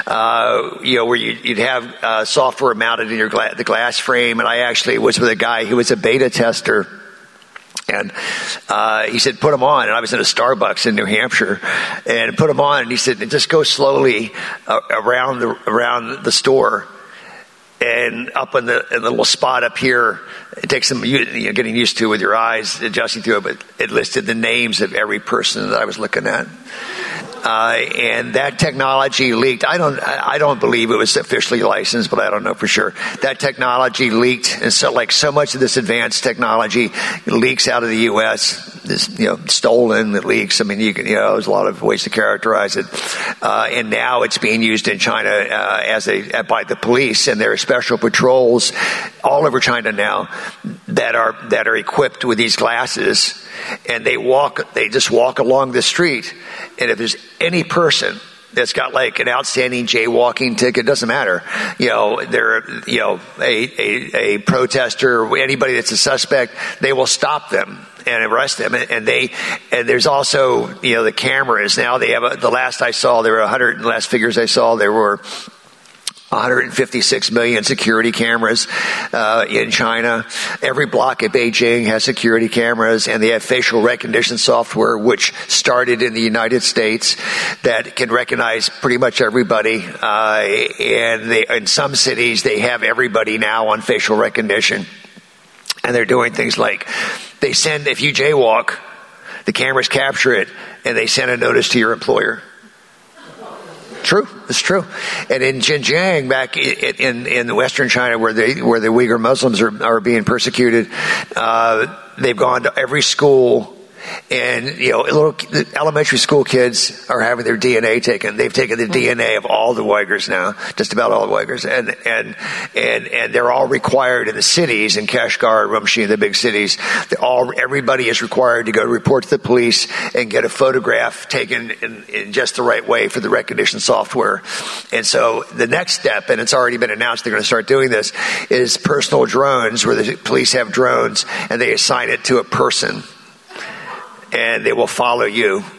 [SPEAKER 2] Uh, you know, where you, you'd have uh, software mounted in your gla- the glass frame, and I actually was with a guy who was a beta tester. And uh, he said, put them on. And I was in a Starbucks in New Hampshire, and put them on. And he said, just go slowly uh, around the around the store. And up in the, in the little spot up here, it takes some you know, getting used to with your eyes, adjusting to it, but it listed the names of every person that I was looking at. Uh, and that technology leaked. I don't, I don't believe it was officially licensed, but I don't know for sure. That technology leaked, and so, like so much of this advanced technology leaks out of the U S. This, you know, stolen. It leaks. I mean, you can, you know, there's a lot of ways to characterize it. Uh, and now it's being used in China uh, as a by the police, and there are special patrols all over China now that are that are equipped with these glasses, and they walk. They just walk along the street. And if there's any person that's got like an outstanding jaywalking ticket, doesn't matter. You know, they're, you know, a, a, a protester, anybody that's a suspect, they will stop them and arrest them. And they, and there's also, you know, the cameras now. They have a, the last I saw, there were a hundred, the last figures I saw, there were one hundred fifty-six million security cameras uh, in China. Every block at Beijing has security cameras, and they have facial recognition software, which started in the United States, that can recognize pretty much everybody. Uh, and they, in some cities, they have everybody now on facial recognition. And they're doing things like they send, if you jaywalk, the cameras capture it, and they send a notice to your employer. True, it's true. And in Xinjiang, back in, in, in Western China, where they where the Uyghur Muslims are, are being persecuted, uh, they've gone to every school. And, you know, little elementary school kids are having their D N A taken. They've taken the mm-hmm. D N A of all the Uyghurs now, just about all the Uyghurs. And, and, and, and they're all required in the cities, in Kashgar, Rumshi, the big cities. All, everybody is required to go report to the police and get a photograph taken in, in just the right way for the recognition software. And so the next step, and it's already been announced they're going to start doing this, is personal drones, where the police have drones and they assign it to a person. And they will follow you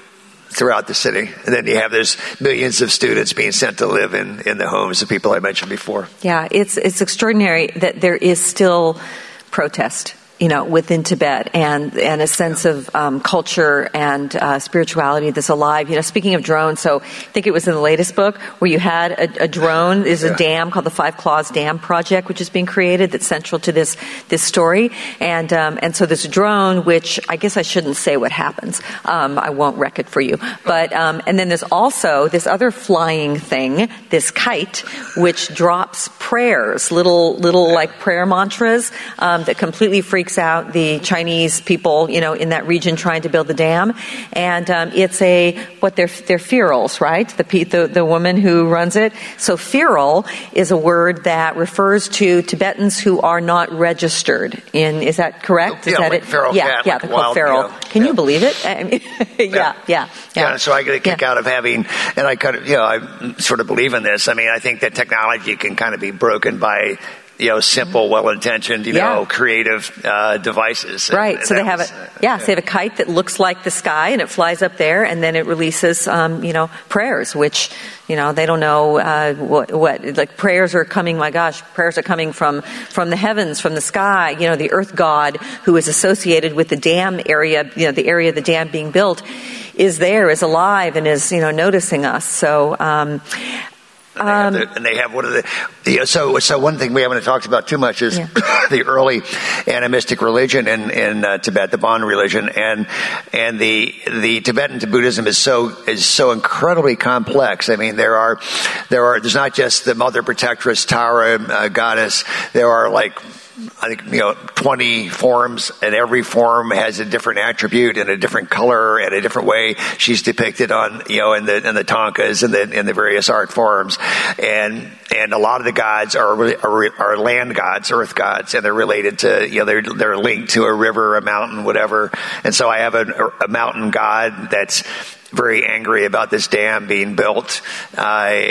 [SPEAKER 2] throughout the city. And then you have those millions of students being sent to live in, in the homes of people I mentioned before.
[SPEAKER 1] Yeah, it's it's extraordinary that there is still protest, you know, within Tibet, and and a sense yeah. of um, culture and uh, spirituality that's alive. You know, speaking of drones, so I think it was in the latest book where you had a, a drone. There's yeah. a dam called the Five Claws Dam Project, which is being created that's central to this this story. And um, and so this drone, which I guess I shouldn't say what happens. Um, I won't wreck it for you. But um, and then there's also this other flying thing, this kite, which drops prayers, little little like prayer mantras um, that completely freaks out the Chinese people, you know, in that region trying to build the dam. And um, it's a, what they're, they're ferals, right? The, the the woman who runs it. So feral is a word that refers to Tibetans who are not registered in, is that correct? Is
[SPEAKER 2] yeah,
[SPEAKER 1] that
[SPEAKER 2] like
[SPEAKER 1] it?
[SPEAKER 2] Feral
[SPEAKER 1] yeah,
[SPEAKER 2] cat,
[SPEAKER 1] yeah,
[SPEAKER 2] like
[SPEAKER 1] they're
[SPEAKER 2] wild,
[SPEAKER 1] called feral.
[SPEAKER 2] you know,
[SPEAKER 1] Can
[SPEAKER 2] yeah.
[SPEAKER 1] you believe it? I mean, yeah, yeah, yeah,
[SPEAKER 2] yeah. So I get a kick
[SPEAKER 1] yeah.
[SPEAKER 2] out of having, and I kind of, you know, I sort of believe in this. I mean, I think that technology can kind of be broken by, you know, simple, well-intentioned, you
[SPEAKER 1] yeah.
[SPEAKER 2] know, creative uh, devices.
[SPEAKER 1] Right.
[SPEAKER 2] And,
[SPEAKER 1] so
[SPEAKER 2] and
[SPEAKER 1] they have
[SPEAKER 2] was,
[SPEAKER 1] a
[SPEAKER 2] uh,
[SPEAKER 1] yeah,
[SPEAKER 2] yeah.
[SPEAKER 1] So they have a kite that looks like the sky, and it flies up there, and then it releases, um, you know, prayers, which, you know, they don't know uh, what, what like prayers are coming. My gosh, prayers are coming from from the heavens, from the sky. You know, the earth god who is associated with the dam area, you know, the area of the dam being built, is there, is alive, and is, you know, noticing us. So. Um,
[SPEAKER 2] And they, um, the, and they have one of the, you know, so so one thing we haven't talked about too much is yeah. the early animistic religion in in uh, Tibet, the Bon religion, and and the the Tibetan Buddhism is so is so incredibly complex. I mean, there are there are there's not just the Mother Protectress Tara uh, goddess. There are like, I think, you know, twenty forms, and every form has a different attribute and a different color and a different way she's depicted on, you know, in the in the tankas and the in the various art forms, and and a lot of the gods are are, are land gods, earth gods, and they're related to, you know, they're they're linked to a river, a mountain, whatever. And so I have a, a mountain god that's very angry about this dam being built, uh,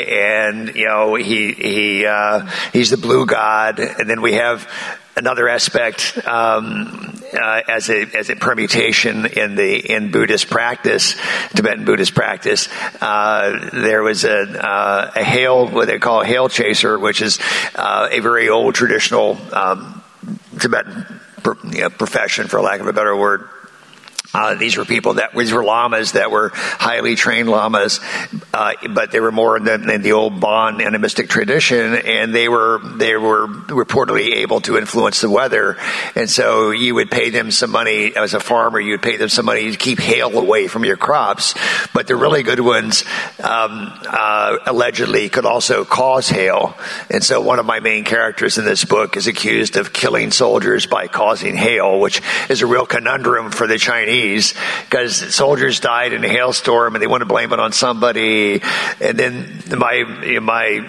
[SPEAKER 2] and you know he he uh, he's the blue god, and then we have another aspect um, uh, as a as a permutation in the in Buddhist practice, Tibetan Buddhist practice. Uh, there was a uh, a hail, what they call a hail chaser, which is uh, a very old traditional um, Tibetan you know, profession, for lack of a better word. Uh, these were people that these were lamas that were highly trained lamas, uh, but they were more in the, in the old Bon animistic tradition, and they were they were reportedly able to influence the weather. And so you would pay them some money as a farmer. You'd pay them some money to keep hail away from your crops. But the really good ones um, uh, allegedly could also cause hail. And so one of my main characters in this book is accused of killing soldiers by causing hail, which is a real conundrum for the Chinese, because soldiers died in a hailstorm and they want to blame it on somebody. And then my my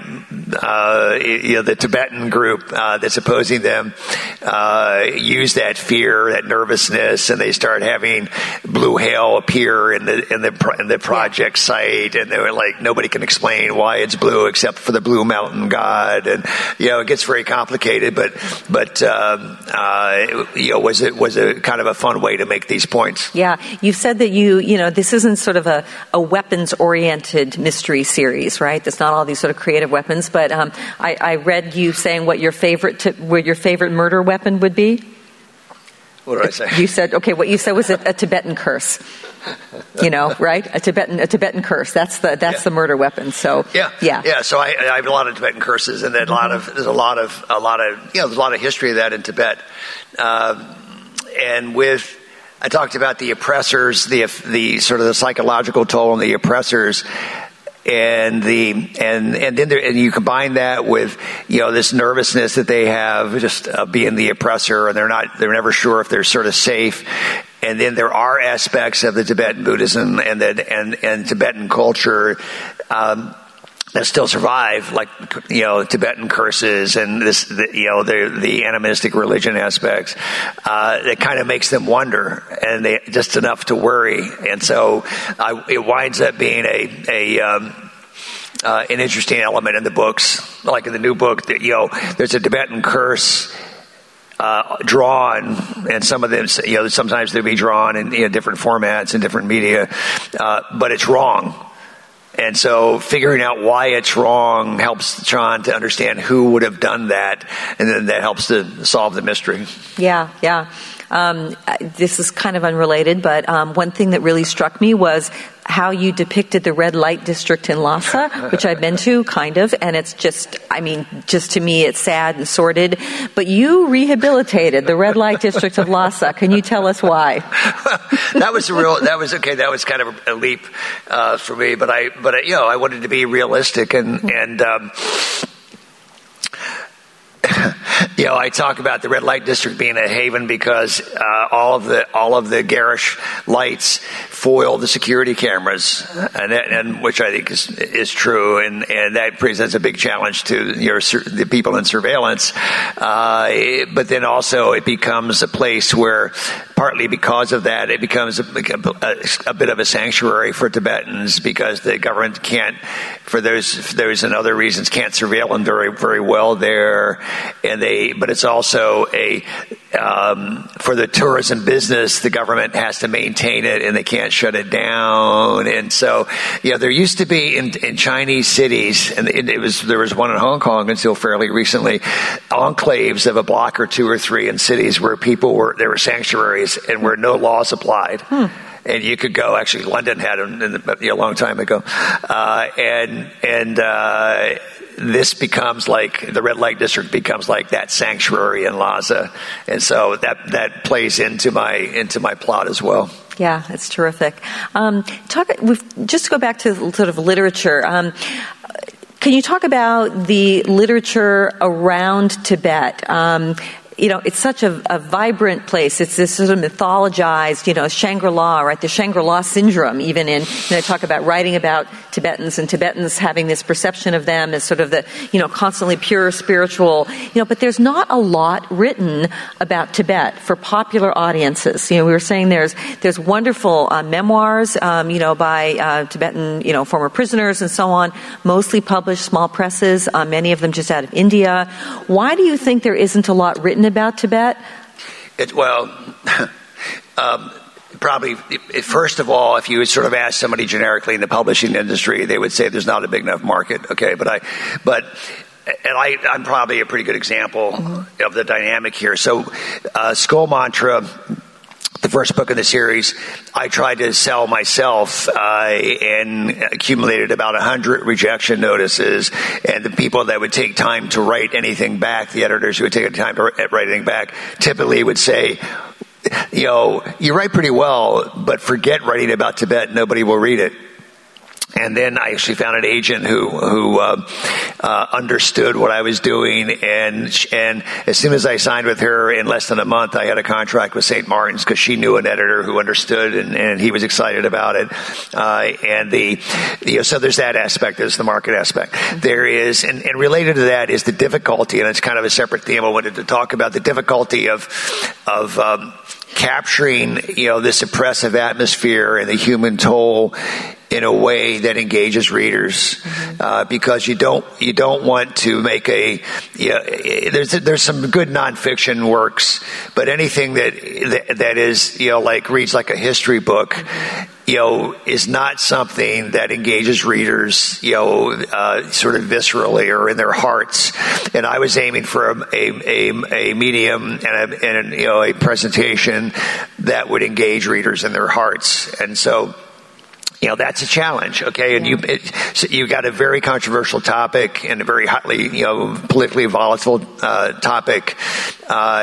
[SPEAKER 2] uh, you know the Tibetan group uh, that's opposing them uh, use that fear, that nervousness, and they start having blue hail appear in the in the in the project site, and they were like, nobody can explain why it's blue except for the Blue Mountain God, and you know it gets very complicated. But but um, uh, you know was it was a kind of a fun way to make these points.
[SPEAKER 1] Yeah, you've said that you, you know, this isn't sort of a, a weapons-oriented mystery series, right? There's not all these sort of creative weapons, but um, I, I read you saying what your favorite, t- what your favorite murder weapon would be.
[SPEAKER 2] What did I say?
[SPEAKER 1] You said, okay, what you said was a, a Tibetan curse. You know, right? A Tibetan, a Tibetan curse. That's the that's yeah. the murder weapon. So
[SPEAKER 2] yeah,
[SPEAKER 1] yeah,
[SPEAKER 2] yeah. So I, I have a lot of Tibetan curses, and then a lot of there's a lot of a lot of you know there's a lot of history of that in Tibet, uh, and with. I talked about the oppressors, the the sort of the psychological toll on the oppressors, and the and and then there, and you combine that with you know this nervousness that they have just uh, being the oppressor, and they're not they're never sure if they're sort of safe. And then there are aspects of the Tibetan Buddhism and the, and and Tibetan culture Um, that still survive, like, you know, Tibetan curses and this, the, you know, the, the animistic religion aspects, uh, that kind of makes them wonder, and they just enough to worry. And so, uh, it winds up being a, a, um, uh, an interesting element in the books, like in the new book that, you know, there's a Tibetan curse uh, drawn, and some of them, you know, sometimes they'll be drawn in, you know, different formats and different media, uh, but it's wrong. And so figuring out why it's wrong helps Sean to understand who would have done that, and then that helps to solve the mystery.
[SPEAKER 1] Yeah, yeah. Um, this is kind of unrelated, but um, one thing that really struck me was how you depicted the red light district in Lhasa, which I've been to, kind of, and it's just, I mean, just to me, it's sad and sordid. But you rehabilitated the red light district of Lhasa. Can you tell us why?
[SPEAKER 2] That was a real. That was okay. That was kind of a leap uh, for me, but I, but you know, I wanted to be realistic and and. Um, You know, I talk about the red light district being a haven because uh, all of the all of the garish lights foil the security cameras, and, that, and which I think is is true, and, and that presents a big challenge to your the people in surveillance. Uh, but then also it becomes a place where, partly because of that, it becomes a, a, a bit of a sanctuary for Tibetans because the government can't, for those for those and other reasons, can't surveil them very very well there, and they. But it's also a um, for the tourism business, the government has to maintain it, and they can't shut it down. And so, you know, there used to be in, in Chinese cities, and it was there was one in Hong Kong until fairly recently, enclaves of a block or two or three in cities where people were there were sanctuaries and where no laws applied. Hmm. And you could go. Actually, London had them in the, you know, a long time ago, uh, and and. Uh, This becomes like the red light district becomes like that sanctuary in Lhasa, and so that that plays into my into my plot as well.
[SPEAKER 1] Yeah, it's terrific. Um, talk. We've, just to go back to sort of literature. Um, can you talk about the literature around Tibet? Um, You know, it's such a, a vibrant place. It's this sort of mythologized, you know, Shangri-La, right? The Shangri-La syndrome, even in, you know, talk about writing about Tibetans and Tibetans having this perception of them as sort of the, you know, constantly pure spiritual, you know, but there's not a lot written about Tibet for popular audiences. You know, we were saying there's, there's wonderful uh, memoirs, um, you know, by uh, Tibetan, you know, former prisoners and so on, mostly published, small presses, uh, many of them just out of India. Why do you think there isn't a lot written about Tibet?
[SPEAKER 2] It, well, um, probably, first of all, if you would sort of ask somebody generically in the publishing industry, they would say there's not a big enough market. Okay, but I, but, and I, I'm probably a pretty good example mm-hmm. of the dynamic here. So, uh, Skull Mantra, the first book in the series, I tried to sell myself uh, and accumulated about one hundred rejection notices. And the people that would take time to write anything back, the editors who would take time to write anything back, typically would say, you know, you write pretty well, but forget writing about Tibet. Nobody will read it. And then I actually found an agent who who uh, uh, understood what I was doing, and and as soon as I signed with her, in less than a month, I had a contract with Saint Martin's because she knew an editor who understood, and, and he was excited about it. Uh, and the you know, so there's that aspect, there's the market aspect. There is, and, and related to that is the difficulty, and it's kind of a separate theme I wanted to talk about, the difficulty of of um, capturing you know this oppressive atmosphere and the human toll in a way that engages readers, mm-hmm. uh, because you don't you don't want to make a you know, there's there's some good nonfiction works, but anything that that, that is you know like reads like a history book, mm-hmm. you know is not something that engages readers you know uh, sort of viscerally or in their hearts. And I was aiming for a a, a, a medium and a, and a, you know a presentation that would engage readers in their hearts, and so. You know, that's a challenge, okay? And you, it, so you got a very controversial topic and a very hotly, you know, politically volatile uh, topic. Uh,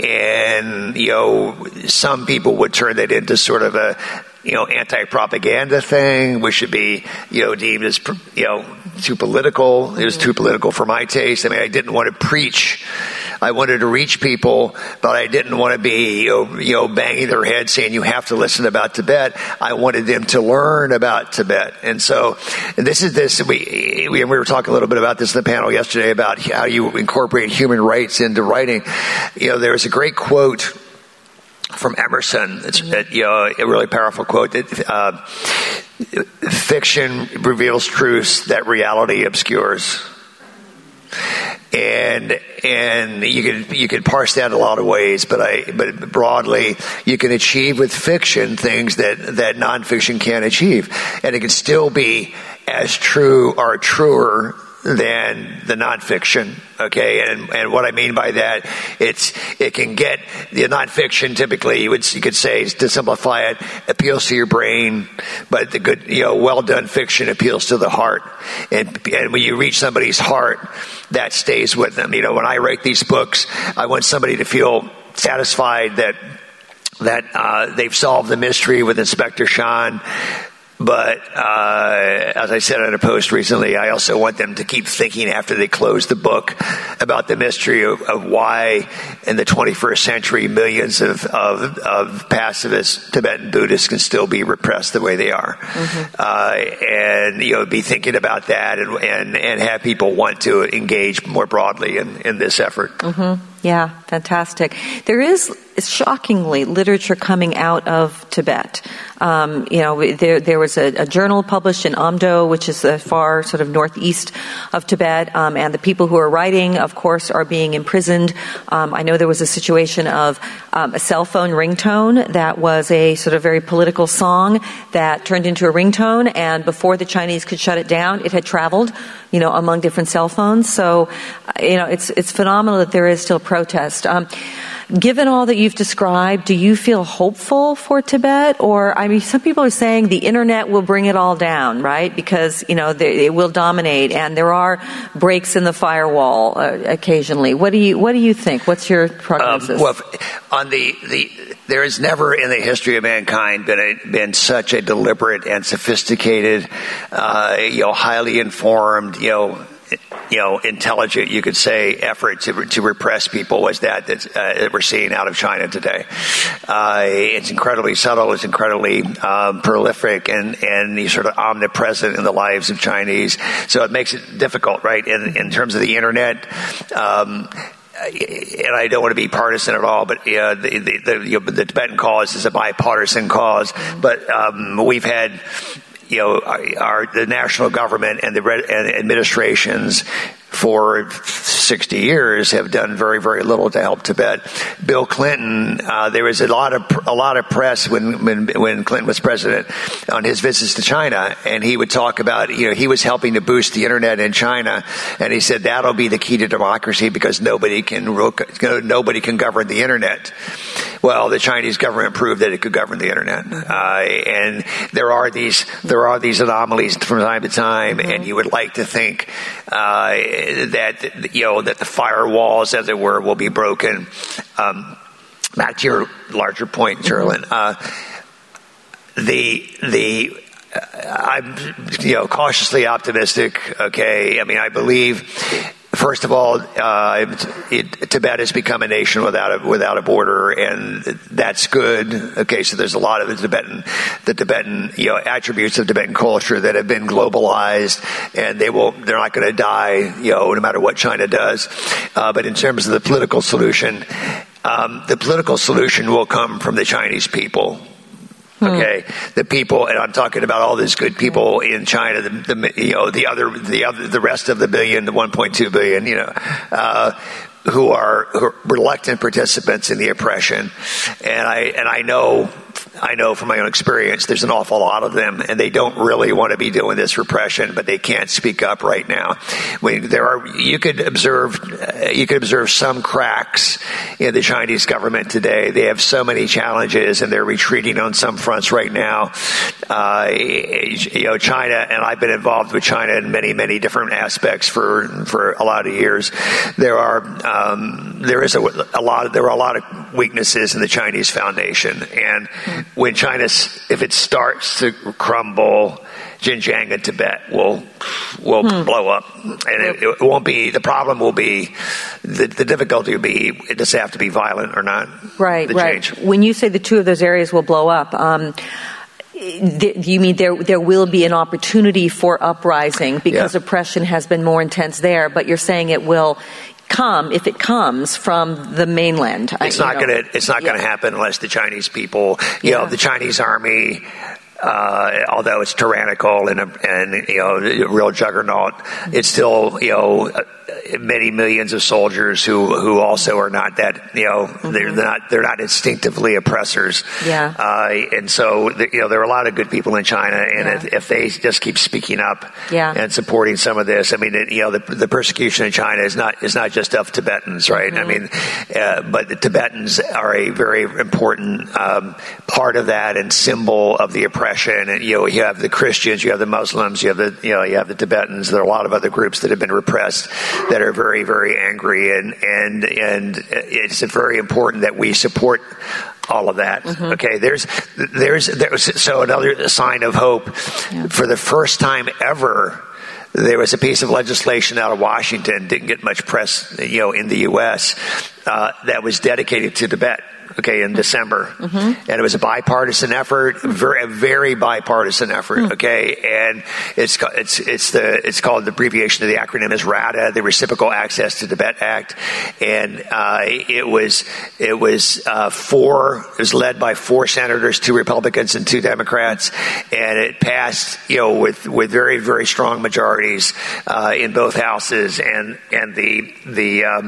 [SPEAKER 2] and, you know, some people would turn that into sort of a, you know, anti-propaganda thing, which should be, you know, deemed as, you know, too political. It was too political for my taste. I mean, I didn't want to preach. I wanted to reach people, but I didn't want to be, you know, you know, banging their head saying you have to listen about Tibet. I wanted them to learn about Tibet. And so and this is this, we, we, we were talking a little bit about this in the panel yesterday about how you incorporate human rights into writing. You know, there's a great quote from Emerson. It's you know, a really powerful quote that uh, fiction reveals truths that reality obscures. and and you could you could parse that a lot of ways, but I but broadly you can achieve with fiction things that that nonfiction can't achieve, and it can still be as true or truer than the nonfiction. Okay, and and what I mean by that, it's it can get the nonfiction. Typically, you would you could say, to simplify it, appeals to your brain, but the good, you know, well done fiction appeals to the heart. And and when you reach somebody's heart, that stays with them. You know, when I write these books, I want somebody to feel satisfied that that uh, they've solved the mystery with Inspector Sean. But uh, as I said in a post recently, I also want them to keep thinking after they close the book about the mystery of, of why in the twenty-first century millions of, of, of pacifist Tibetan Buddhists can still be repressed the way they are. Mm-hmm. Uh, and, you know, be thinking about that and, and, and have people want to engage more broadly in, in this effort.
[SPEAKER 1] Mm-hmm. Yeah, fantastic. There is shockingly literature coming out of Tibet. Um, you know, there there was a, a journal published in Amdo, which is the far sort of northeast of Tibet, um, and the people who are writing, of course, are being imprisoned. Um, I know there was a situation of um, a cell phone ringtone that was a sort of very political song that turned into a ringtone, and before the Chinese could shut it down, it had traveled, you know, among different cell phones. So, you know, it's it's phenomenal that there is still protest. Um, Given all that you've described, do you feel hopeful for Tibet? Or, I mean, some people are saying the internet will bring it all down, right? Because, you know, they, it will dominate, and there are breaks in the firewall uh, occasionally. What do you What do you think? What's your prognosis?
[SPEAKER 2] Um, well, on the the there has never in the history of mankind been a, been such a deliberate and sophisticated, uh, you know, highly informed, you know. you know, intelligent, you could say, effort to to repress people was that that, uh, that we're seeing out of China today. Uh, it's incredibly subtle, it's incredibly um, prolific, and and sort of omnipresent in the lives of Chinese. So it makes it difficult, right? In in terms of the internet. Um, And I don't want to be partisan at all, but uh, the, the, the, you know, the Tibetan cause is a bipartisan cause. But um, we've had, you know, our, our the national government and the and administrations for sixty years have done very, very little to help Tibet. Bill Clinton, uh, there was a lot of a lot of press when, when when Clinton was president on his visits to China, and he would talk about, you know, he was helping to boost the internet in China, and he said that'll be the key to democracy because nobody can nobody can govern the internet. Well, the Chinese government proved that it could govern the internet, uh, and there are these there are these anomalies from time to time, mm-hmm. and you would like to think uh, that you know that the firewalls, as it were, will be broken. Um, back to your larger point, Cherlynn, mm-hmm. uh, the the. I'm, you know, cautiously optimistic. Okay, I mean, I believe. First of all, uh, it, Tibet has become a nation without a, without a border, and that's good. Okay, so there's a lot of the Tibetan, the Tibetan, you know, attributes of Tibetan culture that have been globalized, and they will, they're not going to die, you know, no matter what China does. Uh, but in terms of the political solution, um, the political solution will come from the Chinese people. Okay, the people, and I'm talking about all these good people in China, the, the you know the other the other the rest of the billion, the one point two billion, you know, uh, who are, who are reluctant participants in the oppression, and I and I know. I know from my own experience, there's an awful lot of them, and they don't really want to be doing this repression, but they can't speak up right now. When there are, you could observe, uh, you could observe some cracks in the Chinese government today. They have so many challenges, and they're retreating on some fronts right now. Uh, you know, China, and I've been involved with China in many, many different aspects for for a lot of years. There are, um, there is a, a lot, of, there are a lot of weaknesses in the Chinese foundation, and when China, if it starts to crumble, Xinjiang and Tibet will will hmm. blow up, and it, it won't be. The problem will be the, the difficulty will be. Does it have to be violent or not?
[SPEAKER 1] Right,
[SPEAKER 2] the
[SPEAKER 1] right.
[SPEAKER 2] Change.
[SPEAKER 1] When you say the two of those areas will blow up, um, th- you mean there there will be an opportunity for uprising because
[SPEAKER 2] yeah.
[SPEAKER 1] oppression has been more intense there, but you're saying it will come, if it comes from the mainland.
[SPEAKER 2] It's I, not going to. It's not yeah. going to happen unless the Chinese people, you yeah. know, the Chinese army, uh, although it's tyrannical and a, and you know, a real juggernaut, it's still, you know, many millions of soldiers who, who also are not that, you know, mm-hmm. they're not they're not instinctively oppressors.
[SPEAKER 1] Yeah.
[SPEAKER 2] Uh, and so, you know, there are a lot of good people in China, and yeah. if, if they just keep speaking up
[SPEAKER 1] yeah.
[SPEAKER 2] and supporting some of this, I mean, it, you know, the, the persecution in China is not is not just of Tibetans, right? Mm-hmm. I mean, uh, but the Tibetans are a very important um, part of that and symbol of the oppression. And you know, you have the Christians, you have the Muslims, you have the you know, you have the Tibetans. There are a lot of other groups that have been repressed that are very, very angry, and and and it's very important that we support all of that. Mm-hmm. Okay, there's there's there's so another sign of hope. Yeah. For the first time ever, there was a piece of legislation out of Washington, didn't get much press, you know, in the U S, uh, that was dedicated to Tibet. Okay, in December, mm-hmm. and it was a bipartisan effort, very, a very bipartisan effort. Mm. Okay, and it's it's it's the it's called, the abbreviation of the acronym is RADA, the Reciprocal Access to Tibet Act, and uh, it was it was uh, four. It was led by four senators, two Republicans and two Democrats, and it passed, you know, with with very very strong majorities uh, in both houses, and and the the. Um,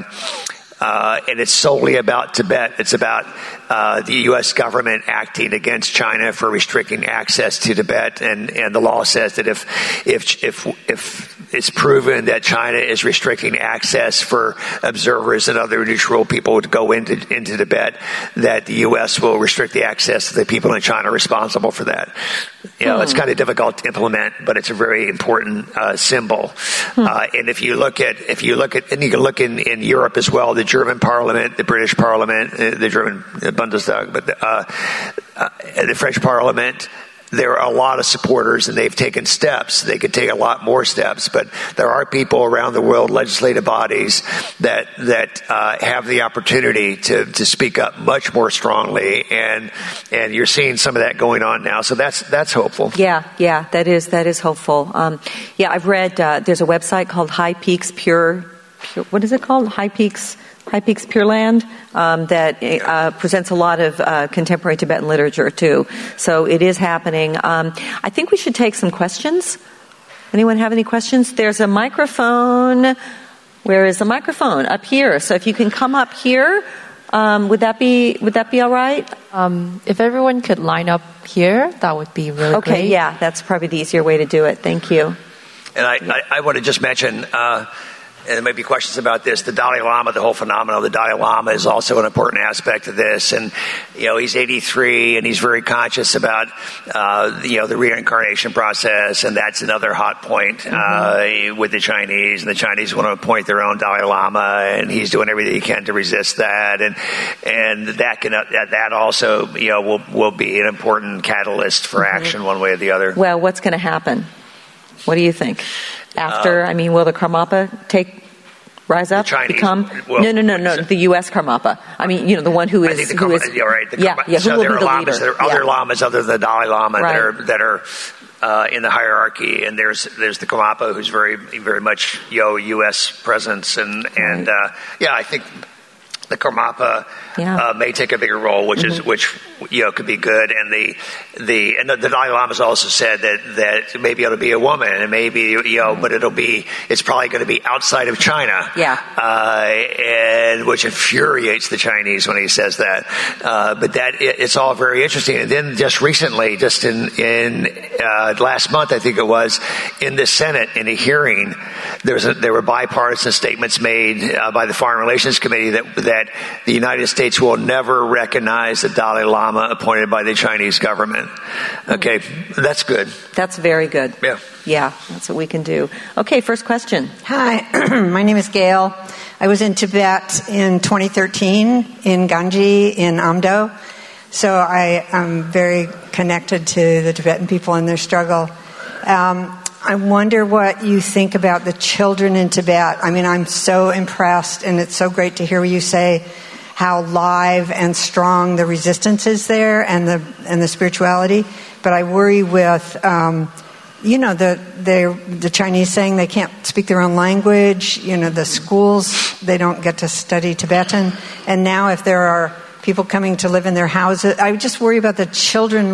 [SPEAKER 2] Uh, and it's solely about Tibet. It's about uh, the U S government acting against China for restricting access to Tibet, and, and the law says that if if if if it's proven that China is restricting access for observers and other neutral people to go into into Tibet, that the U S will restrict the access to the people in China responsible for that. You know, hmm. it's kind of difficult to implement, but it's a very important uh, symbol. Hmm. Uh, and if you look at if you look at and you can look in, in Europe as well, the German Parliament, the British Parliament, the German Bundestag, but the, uh, uh, the French Parliament. There are a lot of supporters, and they've taken steps. They could take a lot more steps, but there are people around the world, legislative bodies, that that uh, have the opportunity to to speak up much more strongly, and and you're seeing some of that going on now. So that's that's hopeful.
[SPEAKER 1] Yeah, yeah, that is that is hopeful. Um, yeah, I've read. Uh, there's a website called High Peaks Pure. Pure what is it called? High Peaks. High Peaks Pure Land, um, that uh, presents a lot of uh, contemporary Tibetan literature, too. So it is happening. Um, I think we should take some questions. Anyone have any questions? There's a microphone. Where is the microphone? Up here. So if you can come up here, um, would that be would that be all right?
[SPEAKER 3] Um, if everyone could line up here, that would be really
[SPEAKER 1] okay,
[SPEAKER 3] great.
[SPEAKER 1] Okay, yeah, that's probably the easier way to do it. Thank you.
[SPEAKER 2] And I, I, I want to just mention... Uh, And there may be questions about this. The Dalai Lama, the whole phenomenon of the Dalai Lama is also an important aspect of this. And, you know, he's eighty-three, and he's very conscious about, uh, you know, the reincarnation process. And that's another hot point uh, mm-hmm. with the Chinese. And the Chinese want to appoint their own Dalai Lama, and he's doing everything he can to resist that. And and that can that, that also, you know, will, will be an important catalyst for mm-hmm. action one way or the other.
[SPEAKER 1] Well, what's going to happen? What do you think? After, uh, I mean, will the Karmapa take, rise up,
[SPEAKER 2] Chinese,
[SPEAKER 1] become?
[SPEAKER 2] Well,
[SPEAKER 1] no, no, no, no. The U S Karmapa. I mean, you know, the one who is,
[SPEAKER 2] I think the
[SPEAKER 1] who
[SPEAKER 2] Karmapa,
[SPEAKER 1] is,
[SPEAKER 2] yeah, right. The
[SPEAKER 1] yeah,
[SPEAKER 2] Karmapa,
[SPEAKER 1] yeah. Who
[SPEAKER 2] so
[SPEAKER 1] will
[SPEAKER 2] there
[SPEAKER 1] be
[SPEAKER 2] are
[SPEAKER 1] the
[SPEAKER 2] lamas,
[SPEAKER 1] leader?
[SPEAKER 2] there are other
[SPEAKER 1] yeah.
[SPEAKER 2] lamas other than the Dalai Lama
[SPEAKER 1] right.
[SPEAKER 2] that are that are uh, in the hierarchy, and there's there's the Karmapa, who's very very much you know U S presence, and and
[SPEAKER 1] right.
[SPEAKER 2] uh, yeah, I think the Karmapa
[SPEAKER 1] yeah.
[SPEAKER 2] uh, may take a bigger role, which mm-hmm. is which you know could be good. And the the and the, the Dalai Lama has also said that that maybe it'll be a woman, and maybe you know, but it'll be it's probably going to be outside of China.
[SPEAKER 1] Yeah,
[SPEAKER 2] uh, and which infuriates the Chinese when he says that. Uh, but that it, it's all very interesting. And then just recently, just in in uh, last month, I think it was in the Senate in a hearing, there was a, there were bipartisan statements made uh, by the Foreign Relations Committee that that. that the United States will never recognize the Dalai Lama appointed by the Chinese government. Okay, that's good.
[SPEAKER 1] That's very good.
[SPEAKER 2] Yeah.
[SPEAKER 1] Yeah, that's what we can do. Okay, first question.
[SPEAKER 4] Hi, my name is Gail. I was in Tibet in twenty thirteen, in Ganji, in Amdo. So I am very connected to the Tibetan people and their struggle. Um, I wonder what you think about the children in Tibet. I mean, I'm so impressed, and it's so great to hear you say how live and strong the resistance is there, and the and the spirituality. But I worry with, um, you know, the the the Chinese saying they can't speak their own language. You know, the schools, they don't get to study Tibetan, and now if there are people coming to live in their houses, I just worry about the children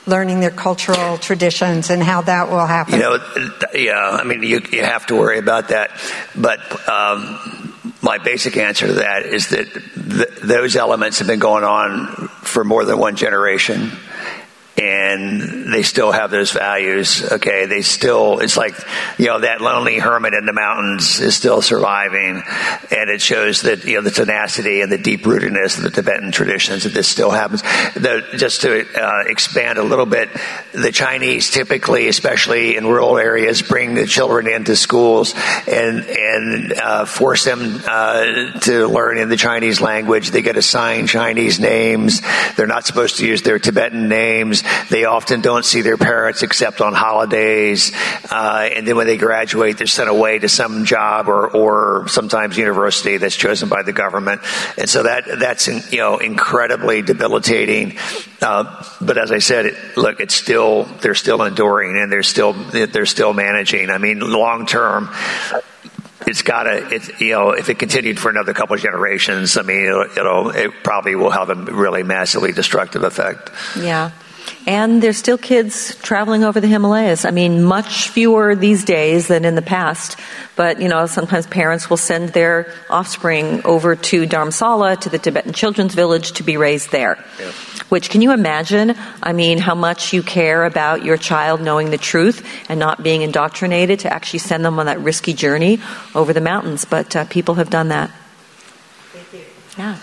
[SPEAKER 4] learning their cultural traditions and how that will happen?
[SPEAKER 2] You know, yeah, I mean, you, you have to worry about that. But um, my basic answer to that is that th- those elements have been going on for more than one generation. And they still have those values, okay? They still, it's like, you know, that lonely hermit in the mountains is still surviving. And it shows that, you know, the tenacity and the deep rootedness of the Tibetan traditions, that this still happens. The, just to uh, expand a little bit, the Chinese typically, especially in rural areas, bring the children into schools and, and uh, force them uh, to learn in the Chinese language. They get assigned Chinese names. They're not supposed to use their Tibetan names. They often don't see their parents except on holidays. Uh, and then when they graduate, they're sent away to some job or, or sometimes university that's chosen by the government. And so that, that's, you know, incredibly debilitating. Uh, but as I said, it, look, it's still, they're still enduring and they're still, they're still managing. I mean, long term, it's gotta, it's, you know, if it continued for another couple of generations, I mean, it'll, it'll, it probably will have a really massively destructive effect.
[SPEAKER 1] Yeah. And there's still kids traveling over the Himalayas. I mean, much fewer these days than in the past. But, you know, sometimes parents will send their offspring over to Dharamsala, to the Tibetan Children's Village, to be raised there. Yeah. Which, can you imagine, I mean, how much you care about your child knowing the truth and not being indoctrinated, to actually send them on that risky journey over the mountains. But uh, people have done that.
[SPEAKER 4] Thank you.
[SPEAKER 1] Yeah.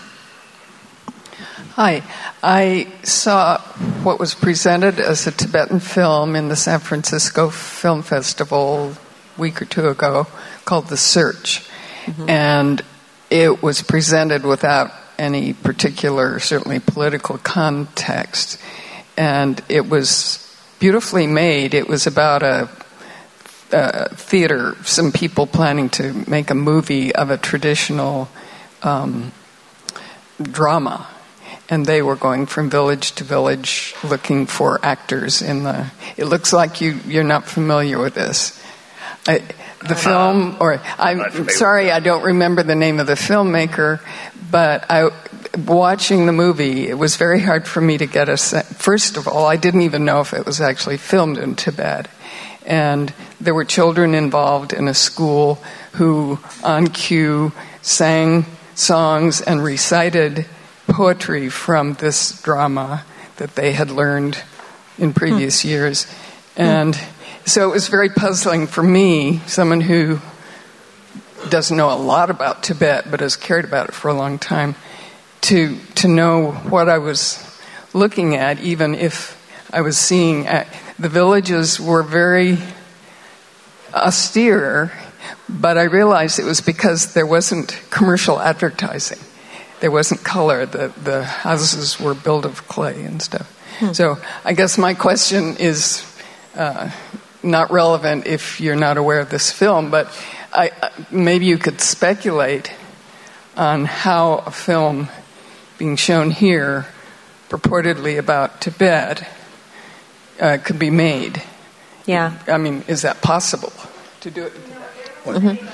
[SPEAKER 5] Hi. I saw what was presented as a Tibetan film in the San Francisco Film Festival a week or two ago called The Search. Mm-hmm. And it was presented without any particular, certainly political context. And it was beautifully made. It was about a, a theater, some people planning to make a movie of a traditional um, drama. And they were going from village to village looking for actors in the... It looks like you, you're not familiar with this. I, the film, or I'm sorry, I don't remember the name of the filmmaker, but I, watching the movie, it was very hard for me to get a sense. First of all, I didn't even know if it was actually filmed in Tibet. And there were children involved in a school who, on cue, sang songs and recited poetry from this drama that they had learned in previous hmm. years. And hmm. so it was very puzzling for me, someone who doesn't know a lot about Tibet but has cared about it for a long time, to to know what I was looking at, even if I was seeing... At, the villages were very austere, but I realized it was because there wasn't commercial advertising. There wasn't color. The the houses were built of clay and stuff. Hmm. So I guess my question is uh, not relevant if you're not aware of this film, but I, maybe you could speculate on how a film being shown here, purportedly about Tibet, uh, could be made.
[SPEAKER 1] Yeah.
[SPEAKER 5] I mean, is that possible to do it in Tibet?
[SPEAKER 1] Mm-hmm.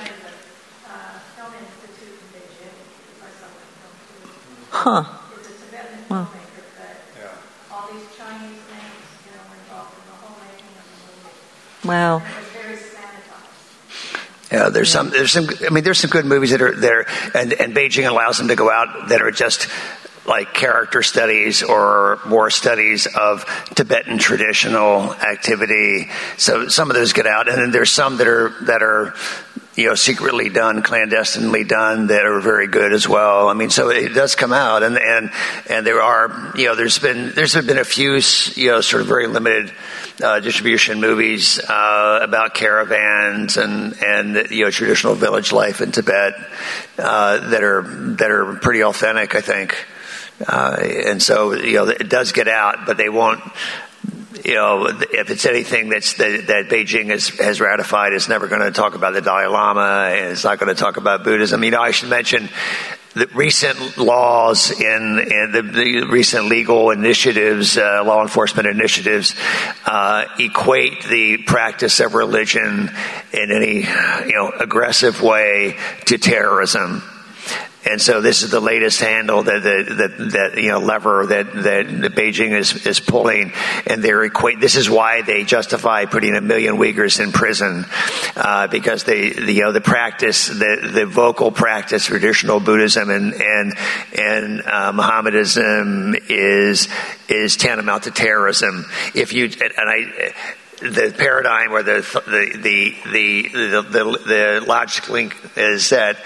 [SPEAKER 1] Huh.
[SPEAKER 4] It's a Tibetan
[SPEAKER 1] wow.
[SPEAKER 4] filmmaker, but yeah. all these Chinese names, you know, were involved in the whole making of the movie.
[SPEAKER 1] Wow.
[SPEAKER 4] And it was very sanitized.
[SPEAKER 2] Yeah, there's some, there's some, I mean, there's some good movies that are there, and, and Beijing allows them to go out that are just like character studies or more studies of Tibetan traditional activity. So some of those get out, and then there's some that are, that are, you know, secretly done, clandestinely done, that are very good as well. I mean, so it does come out, and and and there are, you know, there's been there's been a few, you know, sort of very limited uh, distribution movies uh, about caravans and and you know traditional village life in Tibet uh, that are that are pretty authentic, I think. Uh, and so, you know, it does get out, but they won't. You know, if it's anything that's that, that Beijing has, has ratified, it's never going to talk about the Dalai Lama, and it's not going to talk about Buddhism. You know, I should mention the recent laws in, in the, the recent legal initiatives, uh, law enforcement initiatives, uh, equate the practice of religion in any, you know, aggressive way to terrorism. And so this is the latest handle that that, that, that you know lever that, that that Beijing is is pulling, and they're equate. This is why they justify putting a million Uyghurs in prison, uh, because they the, you know the practice the the vocal practice traditional Buddhism and and and uh, Mohammedanism is is tantamount to terrorism. If you and I. The paradigm or the the the the the, the, the logic link is that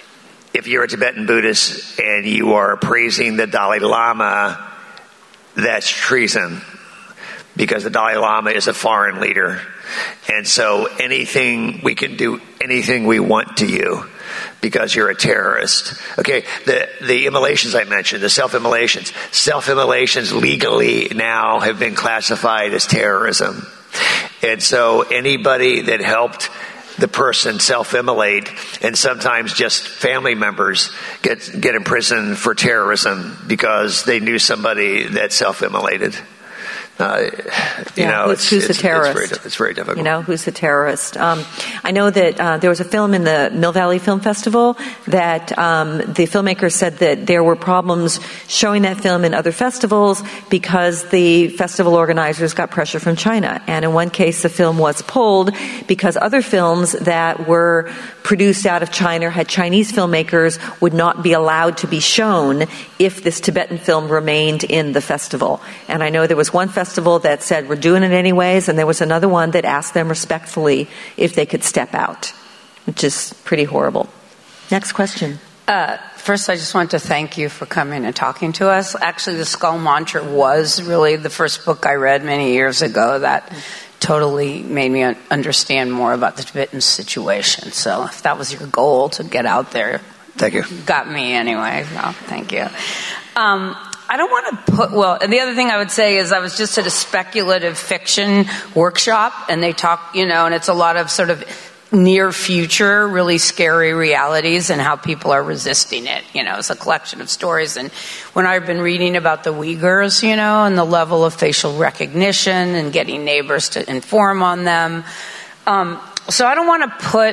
[SPEAKER 2] if you're a Tibetan Buddhist and you are praising the Dalai Lama, that's treason, because the Dalai Lama is a foreign leader, and so anything we can do, anything we want to you, because you're a terrorist. Okay, the the immolations I mentioned, the self-immolations, self-immolations legally now have been classified as terrorism. And so anybody that helped the person self-immolate, and sometimes just family members get get in prison for terrorism because they knew somebody that self-immolated. Uh, you
[SPEAKER 1] yeah,
[SPEAKER 2] know,
[SPEAKER 1] who's,
[SPEAKER 2] it's,
[SPEAKER 1] who's
[SPEAKER 2] it's,
[SPEAKER 1] the terrorist?
[SPEAKER 2] It's very, it's very difficult.
[SPEAKER 1] You know, who's the terrorist? Um, I know that uh, there was a film in the Mill Valley Film Festival that um, the filmmakers said that there were problems showing that film in other festivals because the festival organizers got pressure from China. And in one case, the film was pulled because other films that were produced out of China, had Chinese filmmakers, would not be allowed to be shown if this Tibetan film remained in the festival. And I know there was one festival that said, we're doing it anyways, and there was another one that asked them respectfully if they could step out, which is pretty horrible. Next question.
[SPEAKER 6] Uh, first, I just want to thank you for coming and talking to us. Actually, The Skull Mantra was really the first book I read many years ago that totally made me understand more about the Tibetan situation. So if that was your goal, to get out there,
[SPEAKER 2] thank you.
[SPEAKER 6] Got me anyway. So thank you. Um, I don't want to put, well, and the other thing I would say is I was just at a speculative fiction workshop, and they talk, you know, and it's a lot of sort of near future, really scary realities and how people are resisting it. You know, it's a collection of stories. And when I've been reading about the Uyghurs, you know, and the level of facial recognition and getting neighbors to inform on them. Um, so I don't want to put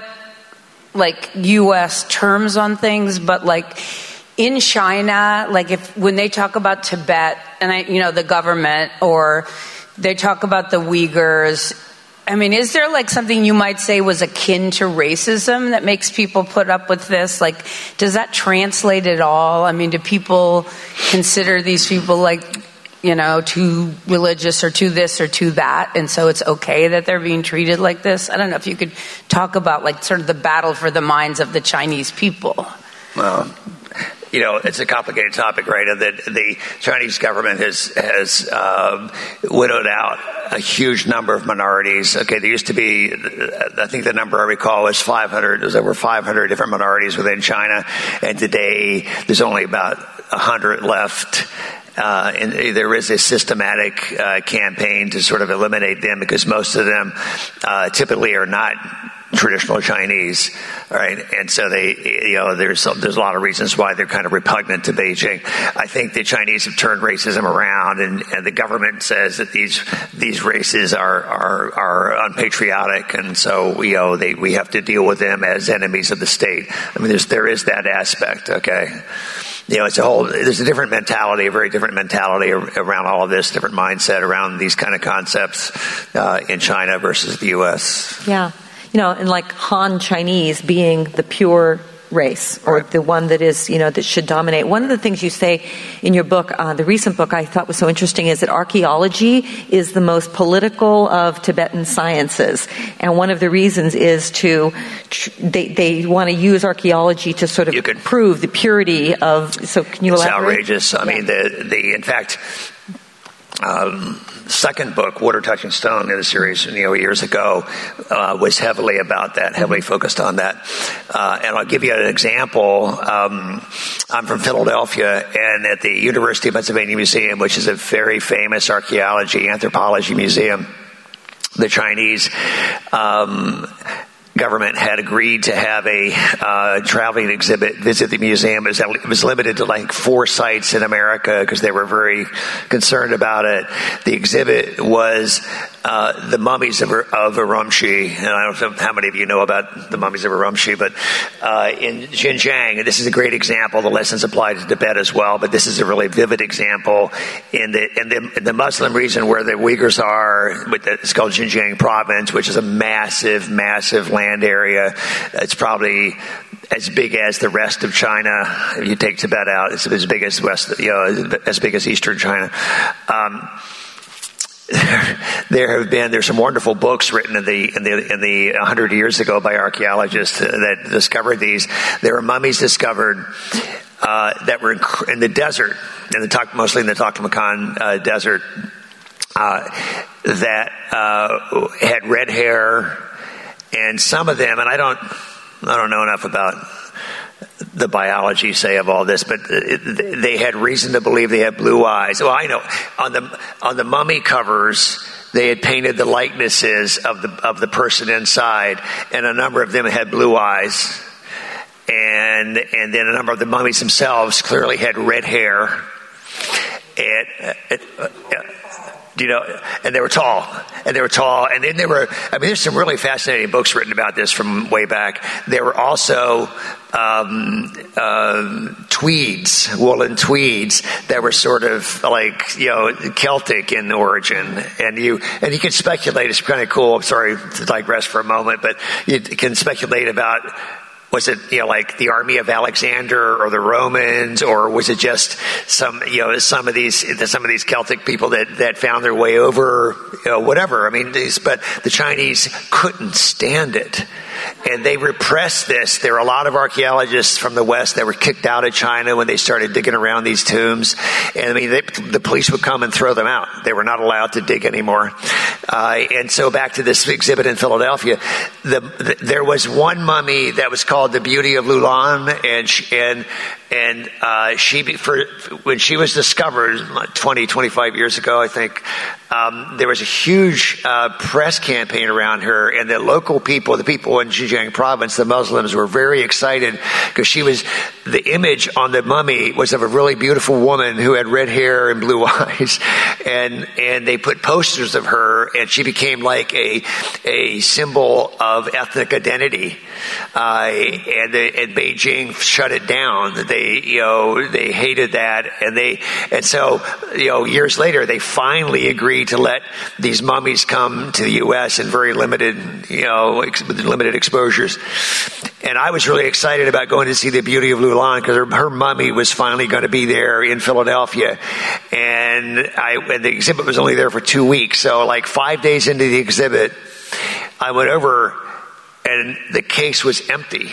[SPEAKER 6] like U S terms on things, but like in China, like if when they talk about Tibet and I, you know, the government, or they talk about the Uyghurs, I mean, is there like something you might say was akin to racism that makes people put up with this? Like, does that translate at all? I mean, do people consider these people like, you know, too religious or too this or too that, and so it's okay that they're being treated like this? I don't know if you could talk about like sort of the battle for the minds of the Chinese people.
[SPEAKER 2] Well, you know, it's a complicated topic, right? That the Chinese government has has uh, widowed out a huge number of minorities. Okay, there used to be, I think the number I recall was five hundred. There's over five hundred different minorities within China, and today there's only about one hundred left. Uh, and there is a systematic uh, campaign to sort of eliminate them, because most of them uh, typically are not traditional Chinese, right? And so they, you know, there's there's a lot of reasons why they're kind of repugnant to Beijing. I think the Chinese have turned racism around, and, and the government says that these these races are are, are unpatriotic, and so you know they we have to deal with them as enemies of the state. I mean, there's there is that aspect, okay. You know, it's a whole, there's a different mentality, a very different mentality around all of this, different mindset around these kind of concepts uh, in China versus the U S.
[SPEAKER 1] Yeah. You know, and like Han Chinese being the pure race, or right. the one that is, you know, that should dominate. One of the things you say in your book, uh, the recent book I thought was so interesting, is that archaeology is the most political of Tibetan sciences. And one of the reasons is to, they, they want to use archaeology to sort of
[SPEAKER 2] can,
[SPEAKER 1] prove the purity of, so can you
[SPEAKER 2] it's
[SPEAKER 1] elaborate?
[SPEAKER 2] It's outrageous. I yeah. mean, the, the, in fact, um, second book, Water Touching Stone, in the series, you know, years ago, uh, was heavily about that, heavily focused on that. Uh, and I'll give you an example. Um, I'm from Philadelphia, and at the University of Pennsylvania Museum, which is a very famous archaeology, anthropology museum, the Chinese, um, government had agreed to have a uh, traveling exhibit visit the museum. It was, it was limited to like four sites in America because they were very concerned about it. The exhibit was uh, the mummies of, of Urumqi, and I don't know how many of you know about the mummies of Urumqi, but uh, in Xinjiang, and this is a great example. The lessons apply to Tibet as well, but this is a really vivid example in the in the, in the Muslim region where the Uyghurs are. With the, it's called Xinjiang province, which is a massive, massive land area. It's probably as big as the rest of China. If you take Tibet out, it's as big as west, you know, as big as eastern China. Um, there have been there's some wonderful books written in the in the in the one hundred years ago by archaeologists that discovered these. There were mummies discovered uh, that were in, in the desert, in the mostly in the Taklamakan uh, desert, uh, that uh, had red hair. And some of them, and I don't, I don't know enough about the biology, say, of all this, but it, they had reason to believe they had blue eyes. Well, I know on the on the mummy covers, they had painted the likenesses of the of the person inside, and a number of them had blue eyes, and and then a number of the mummies themselves clearly had red hair, and. Uh, uh, You know, and they were tall, and they were tall, and then there were, I mean, there's some really fascinating books written about this from way back. There were also um, uh, tweeds, woolen tweeds that were sort of like, you know, Celtic in origin, and you, and you can speculate, it's kind of cool, I'm sorry to digress for a moment, but you can speculate about, was it, you know, like the army of Alexander or the Romans, or was it just some, you know, some of these, some of these Celtic people that, that found their way over, you know, whatever. I mean, these, but the Chinese couldn't stand it. And they repressed this. There were a lot of archaeologists from the West that were kicked out of China when they started digging around these tombs. And I mean, they, the police would come and throw them out. They were not allowed to dig anymore. Uh, and so back to this exhibit in Philadelphia, the, the, there was one mummy that was called the Beauty of Lulan, and she, and and uh, she for when she was discovered twenty, twenty-five years ago, I think. Um, there was a huge uh, press campaign around her, and the local people, the people in Xinjiang province, the Muslims, were very excited because she was, the image on the mummy was of a really beautiful woman who had red hair and blue eyes, and and they put posters of her, and she became like a a symbol of ethnic identity. Uh, and, the, and Beijing shut it down. They, you know, they hated that, and they, and so, you know, years later, they finally agreed to let these mummies come to the U S in very limited, you know, ex- with limited exposures. And I was really excited about going to see the Beauty of Lulan because her, her mummy was finally going to be there in Philadelphia, and I, and the exhibit was only there for two weeks. So, like five days into the exhibit, I went over, and the case was empty.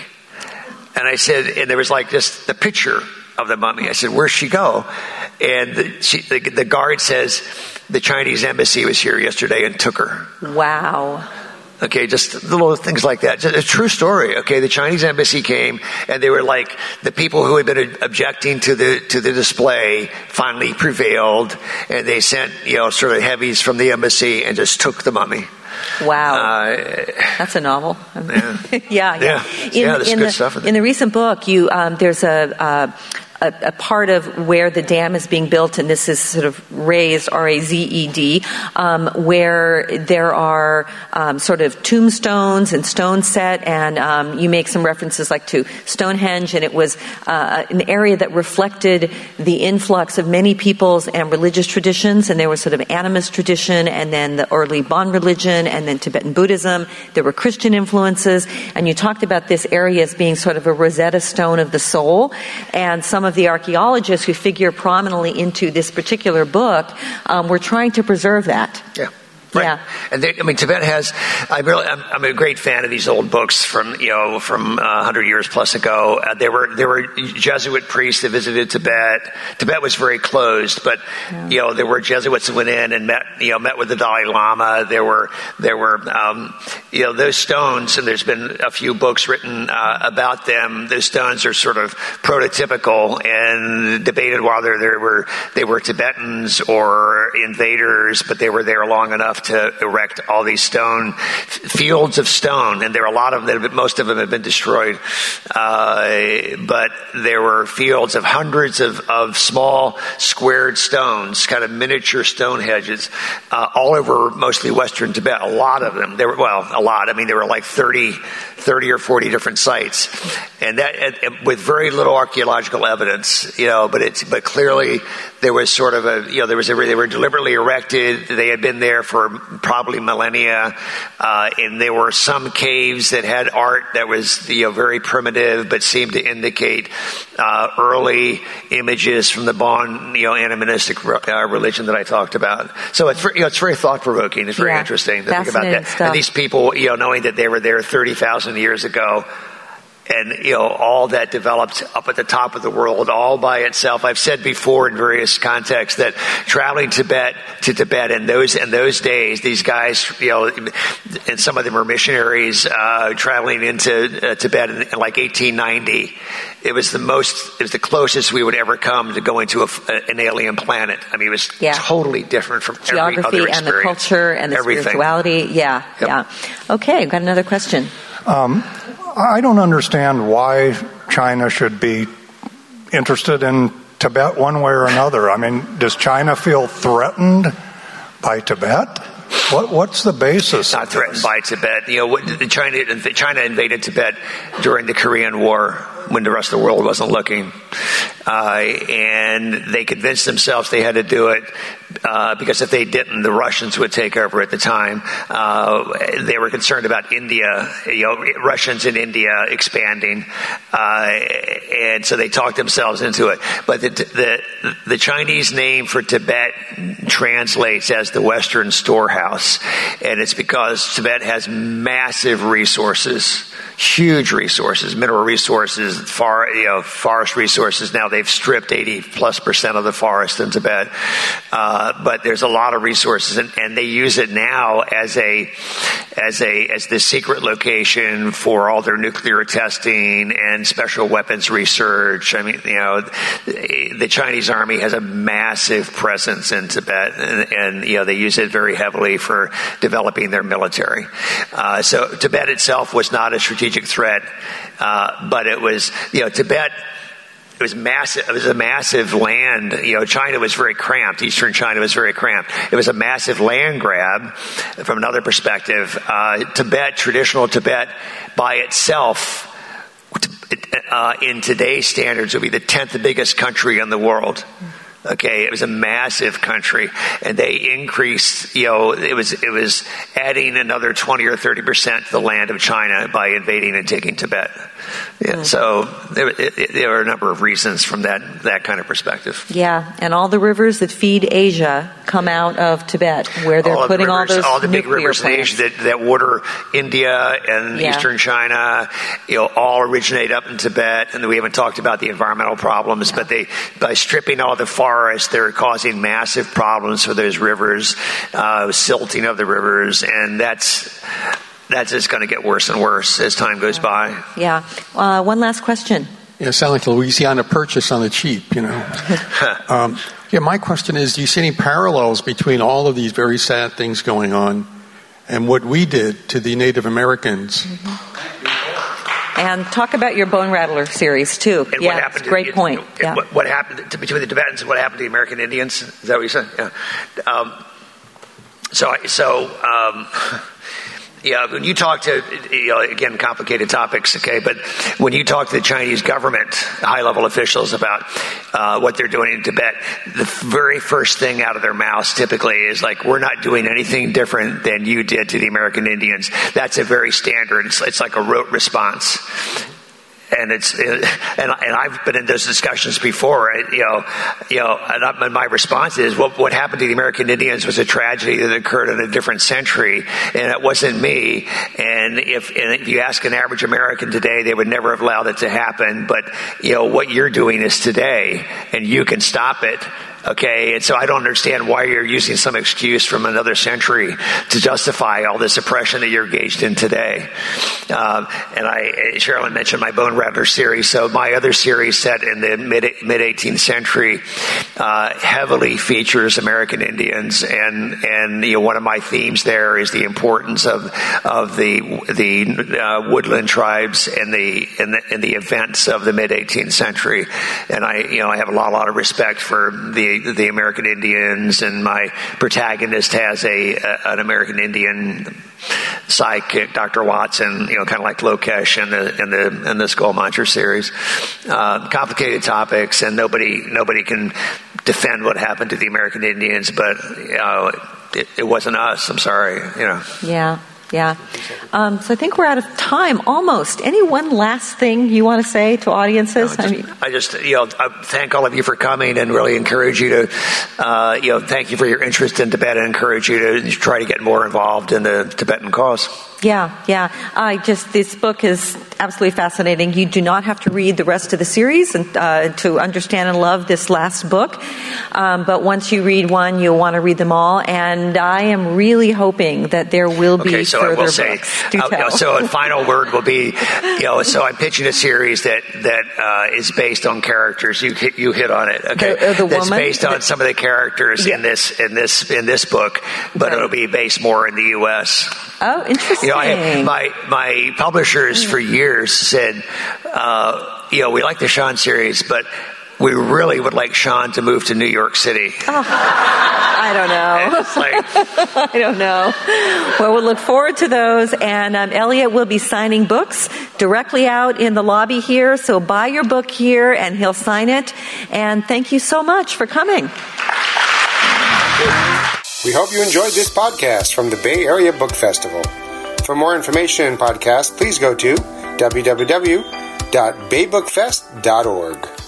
[SPEAKER 2] And I said, and there was like just the picture of the mummy. I said, "Where'd she go?" And the, she, the, the guard says, "The Chinese embassy was here yesterday and took her."
[SPEAKER 1] Wow.
[SPEAKER 2] Okay, just little things like that. Just a true story. Okay, the Chinese embassy came, and they were like, the people who had been objecting to the to the display finally prevailed, and they sent, you know, sort of heavies from the embassy and just took the mummy.
[SPEAKER 1] Wow.
[SPEAKER 2] Uh,
[SPEAKER 1] That's a novel.
[SPEAKER 2] Yeah.
[SPEAKER 1] yeah, yeah.
[SPEAKER 2] Yeah,
[SPEAKER 1] In,
[SPEAKER 2] yeah there's
[SPEAKER 1] in
[SPEAKER 2] good
[SPEAKER 1] the,
[SPEAKER 2] stuff in there.
[SPEAKER 1] In the recent book, you um, there's a, uh, a a part of where the dam is being built, and this is sort of raised, R A Z E D, um, where there are um, sort of tombstones and stone set, and um, you make some references like to Stonehenge, and it was uh, an area that reflected the influx of many peoples and religious traditions, and there was sort of animist tradition, and then the early Bon religion, and then Tibetan Buddhism. There were Christian influences, and you talked about this area as being sort of a Rosetta Stone of the soul, and some of the archaeologists who figure prominently into this particular book um, were trying to preserve that.
[SPEAKER 2] Yeah. Right.
[SPEAKER 1] Yeah.
[SPEAKER 2] And they, I mean, Tibet has, I really, I'm, I'm a great fan of these old books from, you know, from uh, one hundred years plus ago. Uh, there were, there were Jesuit priests that visited Tibet. Tibet was very closed, but, yeah. you know, there were Jesuits that went in and met, you know, met with the Dalai Lama. There were, there were, um, you know, those stones, and there's been a few books written uh, about them. Those stones are sort of prototypical and debated whether they were they were Tibetans or invaders, but they were there long enough to erect all these stone fields of stone, and there are a lot of them. Most of them have been destroyed, uh, but there were fields of hundreds of, of small squared stones, kind of miniature stone hedges, uh, all over mostly western Tibet. A lot of them. There were well. A lot. I mean, there were like thirty, thirty or forty different sites, and that and with very little archaeological evidence, you know. But it's but clearly there was sort of a you know there was a, they were deliberately erected. They had been there for probably millennia, uh, and there were some caves that had art that was you know very primitive, but seemed to indicate uh, early images from the Bon you know animistic uh, religion that I talked about. So it's you know it's very thought provoking. It's very
[SPEAKER 1] yeah.
[SPEAKER 2] interesting to think about that.
[SPEAKER 1] Stuff.
[SPEAKER 2] And these people, you know, knowing that they were there thirty thousand years ago, and, you know, all that developed up at the top of the world all by itself. I've said before in various contexts that traveling Tibet to Tibet in those in those days, these guys, you know, and some of them were missionaries uh, traveling into uh, Tibet in, in like eighteen ninety. It was the most, it was the closest we would ever come to going to a, an alien planet. I mean, it was
[SPEAKER 1] yeah.
[SPEAKER 2] totally different from
[SPEAKER 1] geography
[SPEAKER 2] every other experience.
[SPEAKER 1] And the culture and the
[SPEAKER 2] Everything.
[SPEAKER 1] spirituality. Yeah,
[SPEAKER 2] yep.
[SPEAKER 1] yeah. Okay, I've got another question.
[SPEAKER 7] Um, I don't understand why China should be interested in Tibet one way or another. I mean, does China feel threatened by Tibet? What, what's the basis?
[SPEAKER 2] Not threatened by Tibet. You know, what, China, China invaded Tibet during the Korean War when the rest of the world wasn't looking. Uh, and they convinced themselves they had to do it uh, because if they didn't, the Russians would take over at the time. Uh, they were concerned about India, you know, Russians in India expanding. Uh, and so they talked themselves into it. But the, the, the Chinese name for Tibet translates as the Western Storehouse. And it's because Tibet has massive resources. Huge resources, mineral resources, far, you know, forest resources. Now they've stripped eighty plus percent of the forest in Tibet, uh, but there's a lot of resources, and, and they use it now as a as a as the secret location for all their nuclear testing and special weapons research. I mean, you know, the Chinese army has a massive presence in Tibet, and, and you know they use it very heavily for developing their military. Uh, so Tibet itself was not a strategic threat, uh, but it was, you know, Tibet, it was massive, it was a massive land, you know, China was very cramped, Eastern China was very cramped. It was a massive land grab from another perspective. Uh, Tibet, traditional Tibet by itself, uh, in today's standards would be the tenth biggest country in the world. Okay, it was a massive country, and they increased, you know, it was it was adding another twenty or thirty percent to the land of China by invading and taking Tibet. Yeah, mm. So there, it, there are a number of reasons from that, that kind of perspective.
[SPEAKER 1] Yeah, and all the rivers that feed Asia come out of Tibet, where they're
[SPEAKER 2] all
[SPEAKER 1] putting
[SPEAKER 2] the rivers,
[SPEAKER 1] all those
[SPEAKER 2] all the big rivers
[SPEAKER 1] plants.
[SPEAKER 2] in Asia that, that water India and
[SPEAKER 1] yeah.
[SPEAKER 2] Eastern China, you know, all originate up in Tibet. And we haven't talked about the environmental problems, yeah. but they by stripping all the forests, they're causing massive problems for those rivers, uh, silting of the rivers, and that's. That's just going to get worse and worse as time goes by.
[SPEAKER 1] Yeah. Uh, one last question.
[SPEAKER 8] Yeah, it sounds like a Louisiana Purchase on the cheap, you know. um, yeah, my question is, do you see any parallels between all of these very sad things going on and what we did to the Native Americans?
[SPEAKER 1] Mm-hmm. And talk about your Bone Rattler series, too.
[SPEAKER 2] And
[SPEAKER 1] yeah,
[SPEAKER 2] what happened
[SPEAKER 1] it's a great
[SPEAKER 2] to,
[SPEAKER 1] point.
[SPEAKER 2] And
[SPEAKER 1] yeah.
[SPEAKER 2] what, what happened to, between the Tibetans and what happened to the American Indians? Is that what you said? Yeah. Um, so, so... Um, Yeah, when you talk to, you know, again, complicated topics, okay, but when you talk to the Chinese government, high-level officials about uh, what they're doing in Tibet, the very first thing out of their mouths typically is like, we're not doing anything different than you did to the American Indians. That's a very standard, it's, it's like a rote response. And it's and and I've been in those discussions before, right? you know, you know. And, I, and my response is, what what happened to the American Indians was a tragedy that occurred in a different century, and it wasn't me. And if and if you ask an average American today, they would never have allowed it to happen. But you know, what you're doing is today, and you can stop it. Okay, and so I don't understand why you're using some excuse from another century to justify all this oppression that you're engaged in today. Um, and I, Sherilyn mentioned my Bone Rattler series. So my other series, set in the mid mid eighteenth century, uh, heavily features American Indians, and and you know one of my themes there is the importance of of the the uh, woodland tribes and the in the in the events of the mid eighteenth century. And I you know I have a lot, a lot of respect for the the American Indians, and my protagonist has a, a an American Indian sidekick, Doctor Watson, you know, kind of like Lokesh in the in the in the Skullmonster series. Uh, complicated topics, and nobody nobody can defend what happened to the American Indians, but you know, it, it wasn't us. I'm sorry, you know.
[SPEAKER 1] Yeah. Yeah. Um, so I think we're out of time, almost. Any one last thing you want to say to audiences?
[SPEAKER 2] No, just, I mean, I just, you know, I thank all of you for coming, and really encourage you to, uh, you know, thank you for your interest in Tibet, and encourage you to try to get more involved in the Tibetan cause.
[SPEAKER 1] Yeah, yeah. I just, this book is absolutely fascinating. You do not have to read the rest of the series and, uh, to understand and love this last book. Um, but once you read one, you'll want to read them all. And I am really hoping that there will be
[SPEAKER 2] okay, so
[SPEAKER 1] further
[SPEAKER 2] I will say,
[SPEAKER 1] books. Do
[SPEAKER 2] uh,
[SPEAKER 1] tell.
[SPEAKER 2] You know, so a final word will be, you know, so I'm pitching a series that that uh, is based on characters. You hit, you hit on it. Okay,
[SPEAKER 1] the, uh, the
[SPEAKER 2] that's
[SPEAKER 1] woman?
[SPEAKER 2] based on some of the characters
[SPEAKER 1] yeah.
[SPEAKER 2] in this in this in this book, but
[SPEAKER 1] right.
[SPEAKER 2] it'll be based more in the U S.
[SPEAKER 1] Oh, interesting.
[SPEAKER 2] You know, I, my my publishers for years said, uh, you know, we like the Sean series, but we really would like Sean to move to New York City.
[SPEAKER 1] Oh, I don't know.
[SPEAKER 2] It's like,
[SPEAKER 1] I don't know. Well, we'll look forward to those. And um, Elliot will be signing books directly out in the lobby here. So buy your book here, and he'll sign it. And thank you so much for coming.
[SPEAKER 9] We hope you enjoyed this podcast from the Bay Area Book Festival. For more information and podcasts, please go to w w w dot bay book fest dot org.